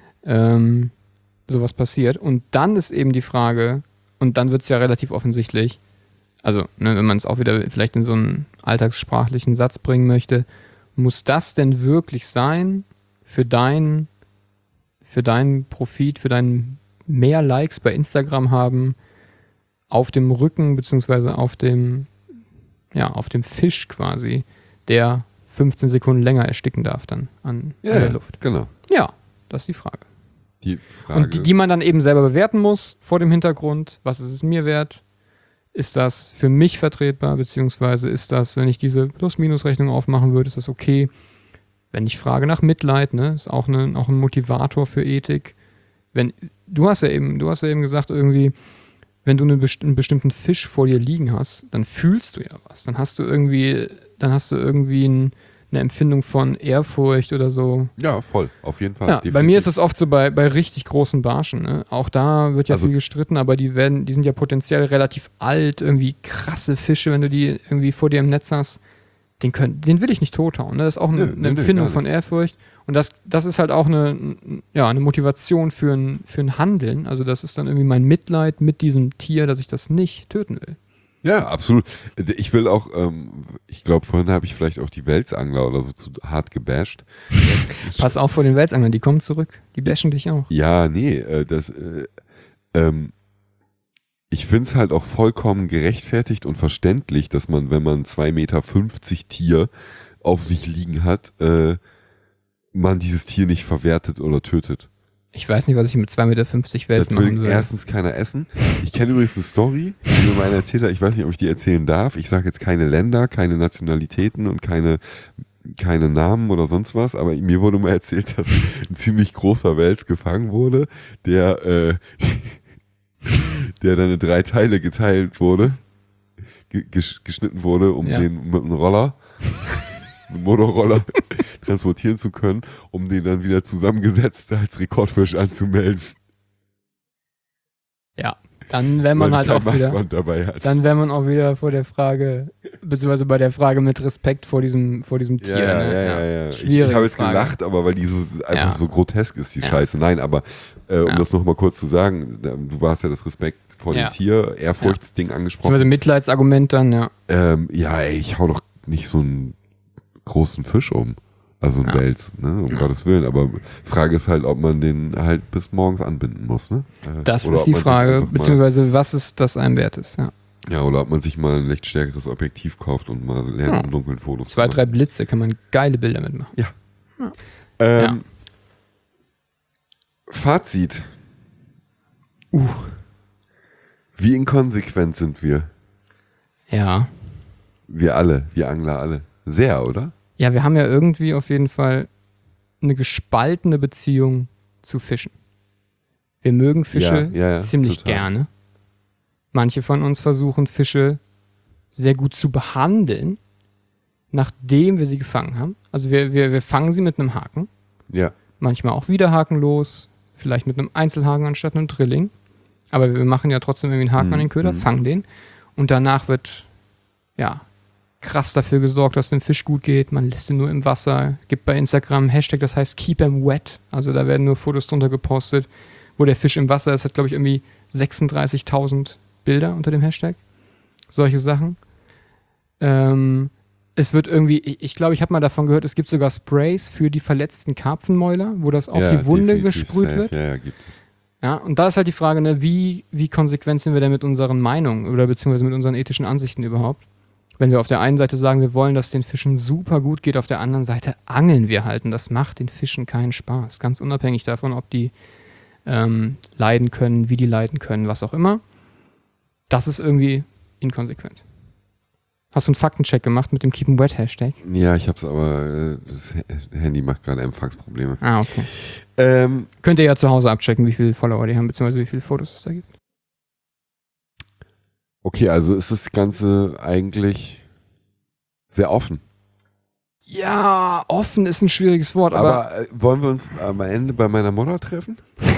Sowas passiert. Und dann ist eben die Frage, und dann wird es ja relativ offensichtlich, also ne, wenn man es auch wieder vielleicht in so einen alltagssprachlichen Satz bringen möchte, muss das denn wirklich sein für deinen Profit, für deinen mehr Likes bei Instagram haben, auf dem Rücken beziehungsweise auf dem Fisch quasi, der 15 Sekunden länger ersticken darf dann an der Luft. Genau. Ja, das ist die Frage. Die Frage. Und die man dann eben selber bewerten muss, vor dem Hintergrund, was ist es mir wert? Ist das für mich vertretbar, beziehungsweise ist das, wenn ich diese Plus-Minus-Rechnung aufmachen würde, ist das okay? Wenn ich frage nach Mitleid, ne, ist auch ein Motivator für Ethik. Du hast ja eben gesagt, irgendwie, wenn du einen bestimmten Fisch vor dir liegen hast, dann fühlst du ja was. Dann hast du irgendwie eine Empfindung von Ehrfurcht oder so. Ja, voll, auf jeden Fall. Ja, bei mir ist es oft so bei richtig großen Barschen. Ne? Auch da wird ja Also- viel gestritten, aber die sind ja potenziell relativ alt, irgendwie krasse Fische, wenn du die irgendwie vor dir im Netz hast. Den will ich nicht tothauen. Ne? Das ist auch eine Empfindung gar von Ehrfurcht. Und das ist halt auch eine Motivation für ein Handeln. Also das ist dann irgendwie mein Mitleid mit diesem Tier, dass ich das nicht töten will. Ja, absolut. Ich will auch, ich glaube, vorhin habe ich vielleicht auch die Welsangler oder so zu hart gebasht. Pass auf vor den Welsanglern, die kommen zurück. Die bashen dich auch. Ja, nee, ich finde es halt auch vollkommen gerechtfertigt und verständlich, dass man, wenn man 2,50 Meter Tier auf sich liegen hat, man dieses Tier nicht verwertet oder tötet. Ich weiß nicht, was ich mit 2,50 Meter Wels Das will machen würde. erstens keiner essen. Ich kenne übrigens eine Story, die mir mal einer erzählt hat. Ich weiß nicht, ob ich die erzählen darf. Ich sage jetzt keine Länder, keine Nationalitäten und keine Namen oder sonst was, aber mir wurde mal erzählt, dass ein ziemlich großer Wels gefangen wurde, der dann in 3 Teile geteilt wurde, geschnitten wurde, um den mit einem Roller, einem Motorroller transportieren zu können, um den dann wieder zusammengesetzt als Rekordfisch anzumelden. Ja, dann wäre man halt auch wieder, dabei hat. dann wäre man auch wieder vor der Frage, beziehungsweise bei der Frage mit Respekt vor diesem Tier. Ja. Schwierige Ich habe jetzt Frage. gelacht, aber weil die so einfach so grotesk ist, die Scheiße. Nein, aber um das nochmal kurz zu sagen, du warst ja das Respekt vor dem Tier, Ehrfurchtsding angesprochen. Beziehungsweise Mitleidsargument dann, Ich hau doch nicht so einen großen Fisch um. Also ein Wels, ne, Gottes Willen. Aber Frage ist halt, ob man den halt bis morgens anbinden muss, ne? Das ist die Frage, beziehungsweise was es das einem wert ist, ja. Ja, oder ob man sich mal ein lichtstärkeres Objektiv kauft und mal lernt, im Dunkeln Fotos zu 2, machen. 3 Blitze, kann man geile Bilder mitmachen. Ja. Fazit. Wie inkonsequent sind wir? Ja. Wir alle, wir Angler alle. Sehr, oder? Ja, wir haben ja irgendwie auf jeden Fall eine gespaltene Beziehung zu Fischen. Wir mögen Fische ziemlich total gerne. Manche von uns versuchen Fische sehr gut zu behandeln, nachdem wir sie gefangen haben. Also wir fangen sie mit einem Haken. Ja. Manchmal auch wieder hakenlos, vielleicht mit einem Einzelhaken anstatt einem Drilling. Aber wir machen ja trotzdem irgendwie einen Haken an den Köder, fangen den. Und danach wird, krass dafür gesorgt, dass dem Fisch gut geht. Man lässt ihn nur im Wasser. Gibt bei Instagram einen Hashtag, das heißt Keep 'em Wet. Also da werden nur Fotos drunter gepostet, wo der Fisch im Wasser ist. Hat, glaube ich, irgendwie 36.000 Bilder unter dem Hashtag. Solche Sachen. Es wird irgendwie, ich glaube, ich habe mal davon gehört, es gibt sogar Sprays für die verletzten Karpfenmäuler, wo das auf die Wunde gesprüht wird. Ja, gibt es. Ja, und da ist halt die Frage, ne, wie konsequent sind wir denn mit unseren Meinungen oder beziehungsweise mit unseren ethischen Ansichten überhaupt? Wenn wir auf der einen Seite sagen, wir wollen, dass den Fischen super gut geht, auf der anderen Seite angeln wir halt und das macht den Fischen keinen Spaß. Ganz unabhängig davon, ob die leiden können, wie die leiden können, was auch immer. Das ist irgendwie inkonsequent. Hast du einen Faktencheck gemacht mit dem Keep 'em Wet Hashtag? Ja, ich hab's, aber das Handy macht gerade Empfangsprobleme. Ah, okay. Könnt ihr ja zu Hause abchecken, wie viele Follower die haben, beziehungsweise wie viele Fotos es da gibt. Okay, also ist das Ganze eigentlich sehr offen. Ja, offen ist ein schwieriges Wort, aber wollen wir uns am Ende bei meiner Mutter treffen?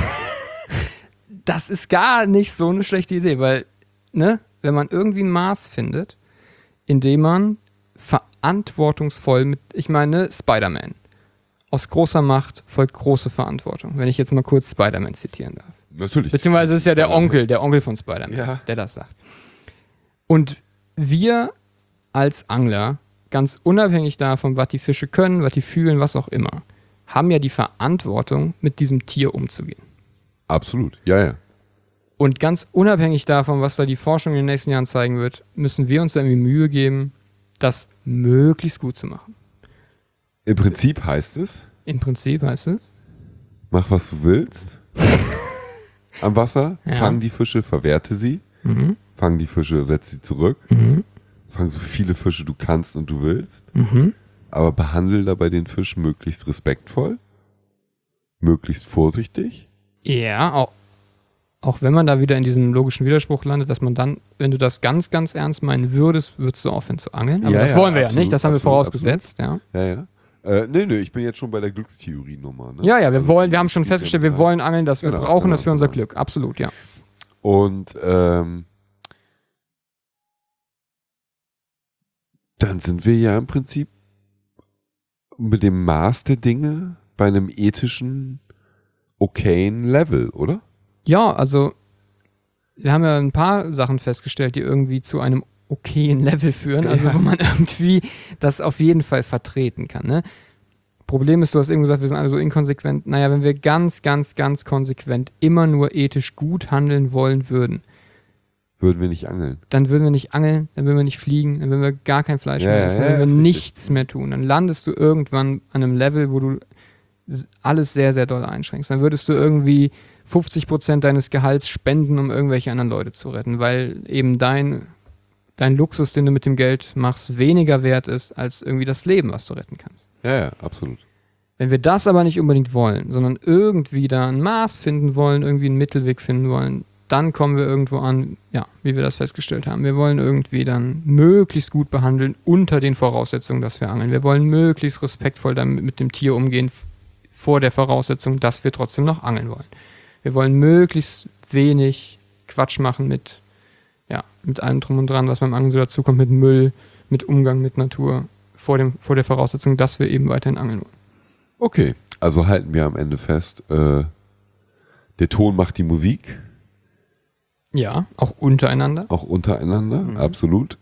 das ist gar nicht so eine schlechte Idee, weil, ne, wenn man irgendwie ein Maß findet, in dem man verantwortungsvoll mit, ich meine, Spider-Man. Aus großer Macht folgt große Verantwortung, wenn ich jetzt mal kurz Spider-Man zitieren darf. Natürlich. Beziehungsweise es ist ja der Onkel von Spider-Man, der das sagt. Und wir als Angler, ganz unabhängig davon, was die Fische können, was die fühlen, was auch immer, haben ja die Verantwortung, mit diesem Tier umzugehen. Absolut, ja. Und ganz unabhängig davon, was da die Forschung in den nächsten Jahren zeigen wird, müssen wir uns irgendwie Mühe geben, das möglichst gut zu machen. Im Prinzip heißt es? Mach, was du willst. Am Wasser, fang die Fische, verwerte sie. Fang die Fische, setz sie zurück. Fang so viele Fische du kannst und du willst. Aber behandle dabei den Fisch möglichst respektvoll, möglichst vorsichtig. Ja, auch wenn man da wieder in diesem logischen Widerspruch landet, dass man dann, wenn du das ganz, ganz ernst meinen würdest, würdest du aufhören zu angeln. Aber das wollen wir absolut, ja nicht, das haben wir vorausgesetzt. Absolut. Ja. Nee, ich bin jetzt schon bei der Glückstheorie-Nummer. Ne? Ja, wir haben schon festgestellt, wir wollen angeln, wir brauchen das für unser Glück. Absolut, ja. Und dann sind wir ja im Prinzip mit dem Maß der Dinge bei einem ethischen, okayen Level, oder? Ja, also wir haben ja ein paar Sachen festgestellt, die irgendwie zu einem okayen Level führen, also wo man irgendwie das auf jeden Fall vertreten kann. Ne? Problem ist, du hast eben gesagt, wir sind alle so inkonsequent. Naja, wenn wir ganz, ganz, ganz konsequent immer nur ethisch gut handeln wollen würden, würden wir nicht angeln. Dann würden wir nicht angeln, dann würden wir nicht fliegen, dann würden wir gar kein Fleisch mehr essen, dann würden wir nichts mehr tun. Dann landest du irgendwann an einem Level, wo du alles sehr, sehr doll einschränkst. Dann würdest du irgendwie 50% deines Gehalts spenden, um irgendwelche anderen Leute zu retten, weil eben dein Luxus, den du mit dem Geld machst, weniger wert ist als irgendwie das Leben, was du retten kannst. Ja, absolut. Wenn wir das aber nicht unbedingt wollen, sondern irgendwie da ein Maß finden wollen, irgendwie einen Mittelweg finden wollen, dann kommen wir irgendwo an, ja, wie wir das festgestellt haben. Wir wollen irgendwie dann möglichst gut behandeln unter den Voraussetzungen, dass wir angeln. Wir wollen möglichst respektvoll damit mit dem Tier umgehen vor der Voraussetzung, dass wir trotzdem noch angeln wollen. Wir wollen möglichst wenig Quatsch machen mit allem drum und dran, was beim Angeln so dazukommt, mit Müll, mit Umgang mit Natur, vor der Voraussetzung, dass wir eben weiterhin angeln wollen. Okay, also halten wir am Ende fest, der Ton macht die Musik. Ja, auch untereinander. Absolut.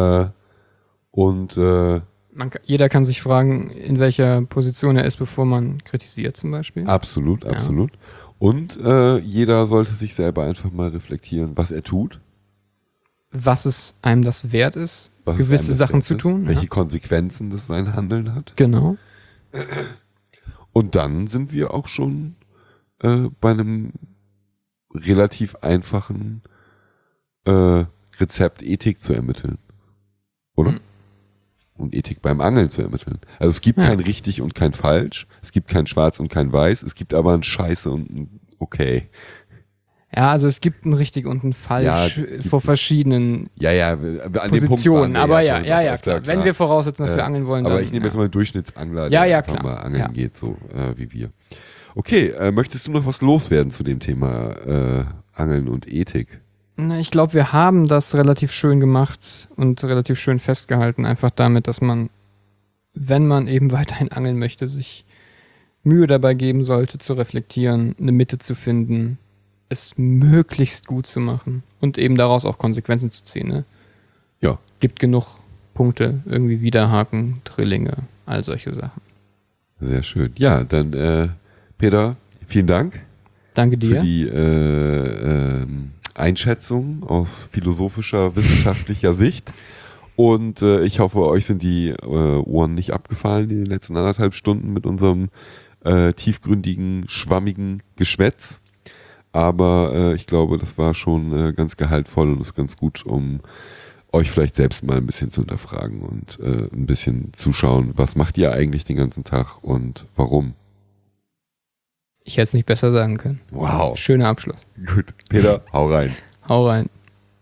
Jeder kann sich fragen, in welcher Position er ist, bevor man kritisiert zum Beispiel. Absolut. Und jeder sollte sich selber einfach mal reflektieren, was er tut. Was es einem das wert ist, gewisse Sachen zu tun. Welche Konsequenzen das sein Handeln hat. Genau. Und dann sind wir auch schon bei einem relativ einfachen Rezept, Ethik zu ermitteln. Oder? Und Ethik beim Angeln zu ermitteln. Also es gibt kein richtig und kein falsch, es gibt kein schwarz und kein weiß, es gibt aber ein Scheiße und ein okay. Ja, also es gibt ein richtig und ein falsch vor verschiedenen an Positionen. Dem Punkt aber klar. Wenn wir voraussetzen, dass wir angeln wollen, aber dann... ich nehme jetzt mal einen Durchschnittsangler, der einfach mal angeln geht, so wie wir. Okay, möchtest du noch was loswerden zu dem Thema Angeln und Ethik? Na, ich glaube, wir haben das relativ schön gemacht und relativ schön festgehalten, einfach damit, dass man, wenn man eben weiterhin angeln möchte, sich Mühe dabei geben sollte, zu reflektieren, eine Mitte zu finden, es möglichst gut zu machen und eben daraus auch Konsequenzen zu ziehen. Ne? Ja. Gibt genug Punkte, irgendwie Widerhaken, Drillinge, all solche Sachen. Sehr schön. Ja, dann Peter, vielen Dank. Danke dir. Für die Einschätzung aus philosophischer, wissenschaftlicher Sicht. Und ich hoffe, euch sind die Ohren nicht abgefallen in den letzten 1,5 Stunden mit unserem tiefgründigen, schwammigen Geschwätz. Aber ich glaube, das war schon ganz gehaltvoll und ist ganz gut, um euch vielleicht selbst mal ein bisschen zu hinterfragen und ein bisschen zuschauen, was macht ihr eigentlich den ganzen Tag und warum. Ich hätte es nicht besser sagen können. Wow. Schöner Abschluss. Gut. Peter, hau rein. Hau rein.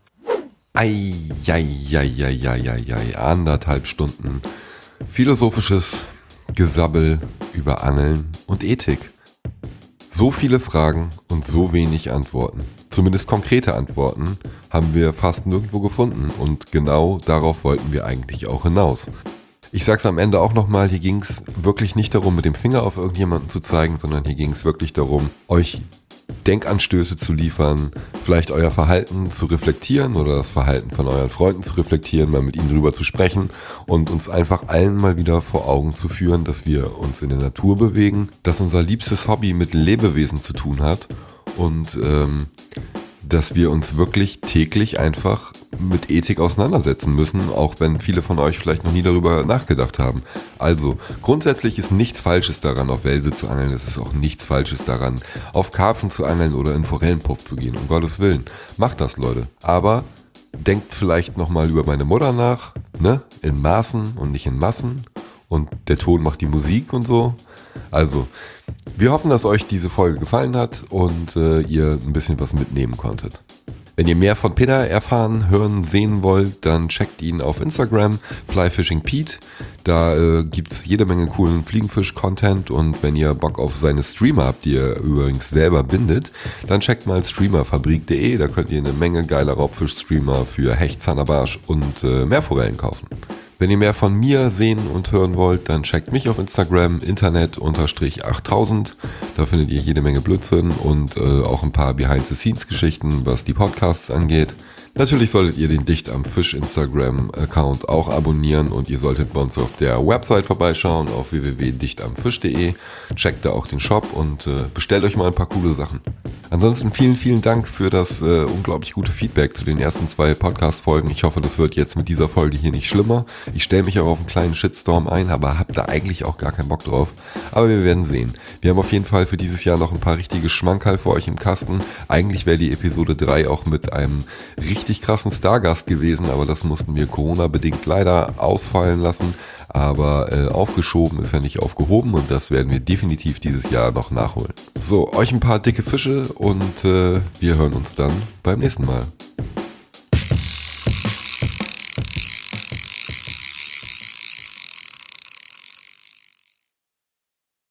1,5 Stunden philosophisches Gesabbel über Angeln und Ethik. So viele Fragen und so wenig Antworten. Zumindest konkrete Antworten haben wir fast nirgendwo gefunden und genau darauf wollten wir eigentlich auch hinaus. Ich sag's am Ende auch nochmal, hier ging's wirklich nicht darum, mit dem Finger auf irgendjemanden zu zeigen, sondern hier ging's wirklich darum, euch Denkanstöße zu liefern, vielleicht euer Verhalten zu reflektieren oder das Verhalten von euren Freunden zu reflektieren, mal mit ihnen drüber zu sprechen und uns einfach allen mal wieder vor Augen zu führen, dass wir uns in der Natur bewegen, dass unser liebstes Hobby mit Lebewesen zu tun hat und dass wir uns wirklich täglich einfach mit Ethik auseinandersetzen müssen, auch wenn viele von euch vielleicht noch nie darüber nachgedacht haben. Also, grundsätzlich ist nichts Falsches daran, auf Welse zu angeln. Es ist auch nichts Falsches daran, auf Karpfen zu angeln oder in Forellenpuff zu gehen. Um Gottes Willen. Macht das, Leute. Aber denkt vielleicht nochmal über meine Mutter nach, ne? In Maßen und nicht in Massen. Und der Ton macht die Musik und so. Also, wir hoffen, dass euch diese Folge gefallen hat und ihr ein bisschen was mitnehmen konntet. Wenn ihr mehr von Peter erfahren, hören, sehen wollt, dann checkt ihn auf Instagram, FlyFishingPete. Da gibt's jede Menge coolen Fliegenfisch-Content und wenn ihr Bock auf seine Streamer habt, die er übrigens selber bindet, dann checkt mal streamerfabrik.de, da könnt ihr eine Menge geiler Raubfisch-Streamer für Hecht, Zanderbarsch und Meerforellen kaufen. Wenn ihr mehr von mir sehen und hören wollt, dann checkt mich auf Instagram, internet_8000. Da findet ihr jede Menge Blödsinn und auch ein paar Behind-the-Scenes-Geschichten, was die Podcasts angeht. Natürlich solltet ihr den Dicht am Fisch Instagram-Account auch abonnieren und ihr solltet bei uns auf der Website vorbeischauen auf www.dichtamfisch.de. Checkt da auch den Shop und bestellt euch mal ein paar coole Sachen. Ansonsten vielen, vielen Dank für das unglaublich gute Feedback zu den ersten 2 Podcast-Folgen. Ich hoffe, das wird jetzt mit dieser Folge hier nicht schlimmer. Ich stelle mich auch auf einen kleinen Shitstorm ein, aber habe da eigentlich auch gar keinen Bock drauf. Aber wir werden sehen. Wir haben auf jeden Fall für dieses Jahr noch ein paar richtige Schmankerl für euch im Kasten. Eigentlich wäre die Episode 3 auch mit einem richtig krassen Stargast gewesen, aber das mussten wir Corona-bedingt leider ausfallen lassen. Aber aufgeschoben ist ja nicht aufgehoben und das werden wir definitiv dieses Jahr noch nachholen. So, euch ein paar dicke Fische und wir hören uns dann beim nächsten Mal.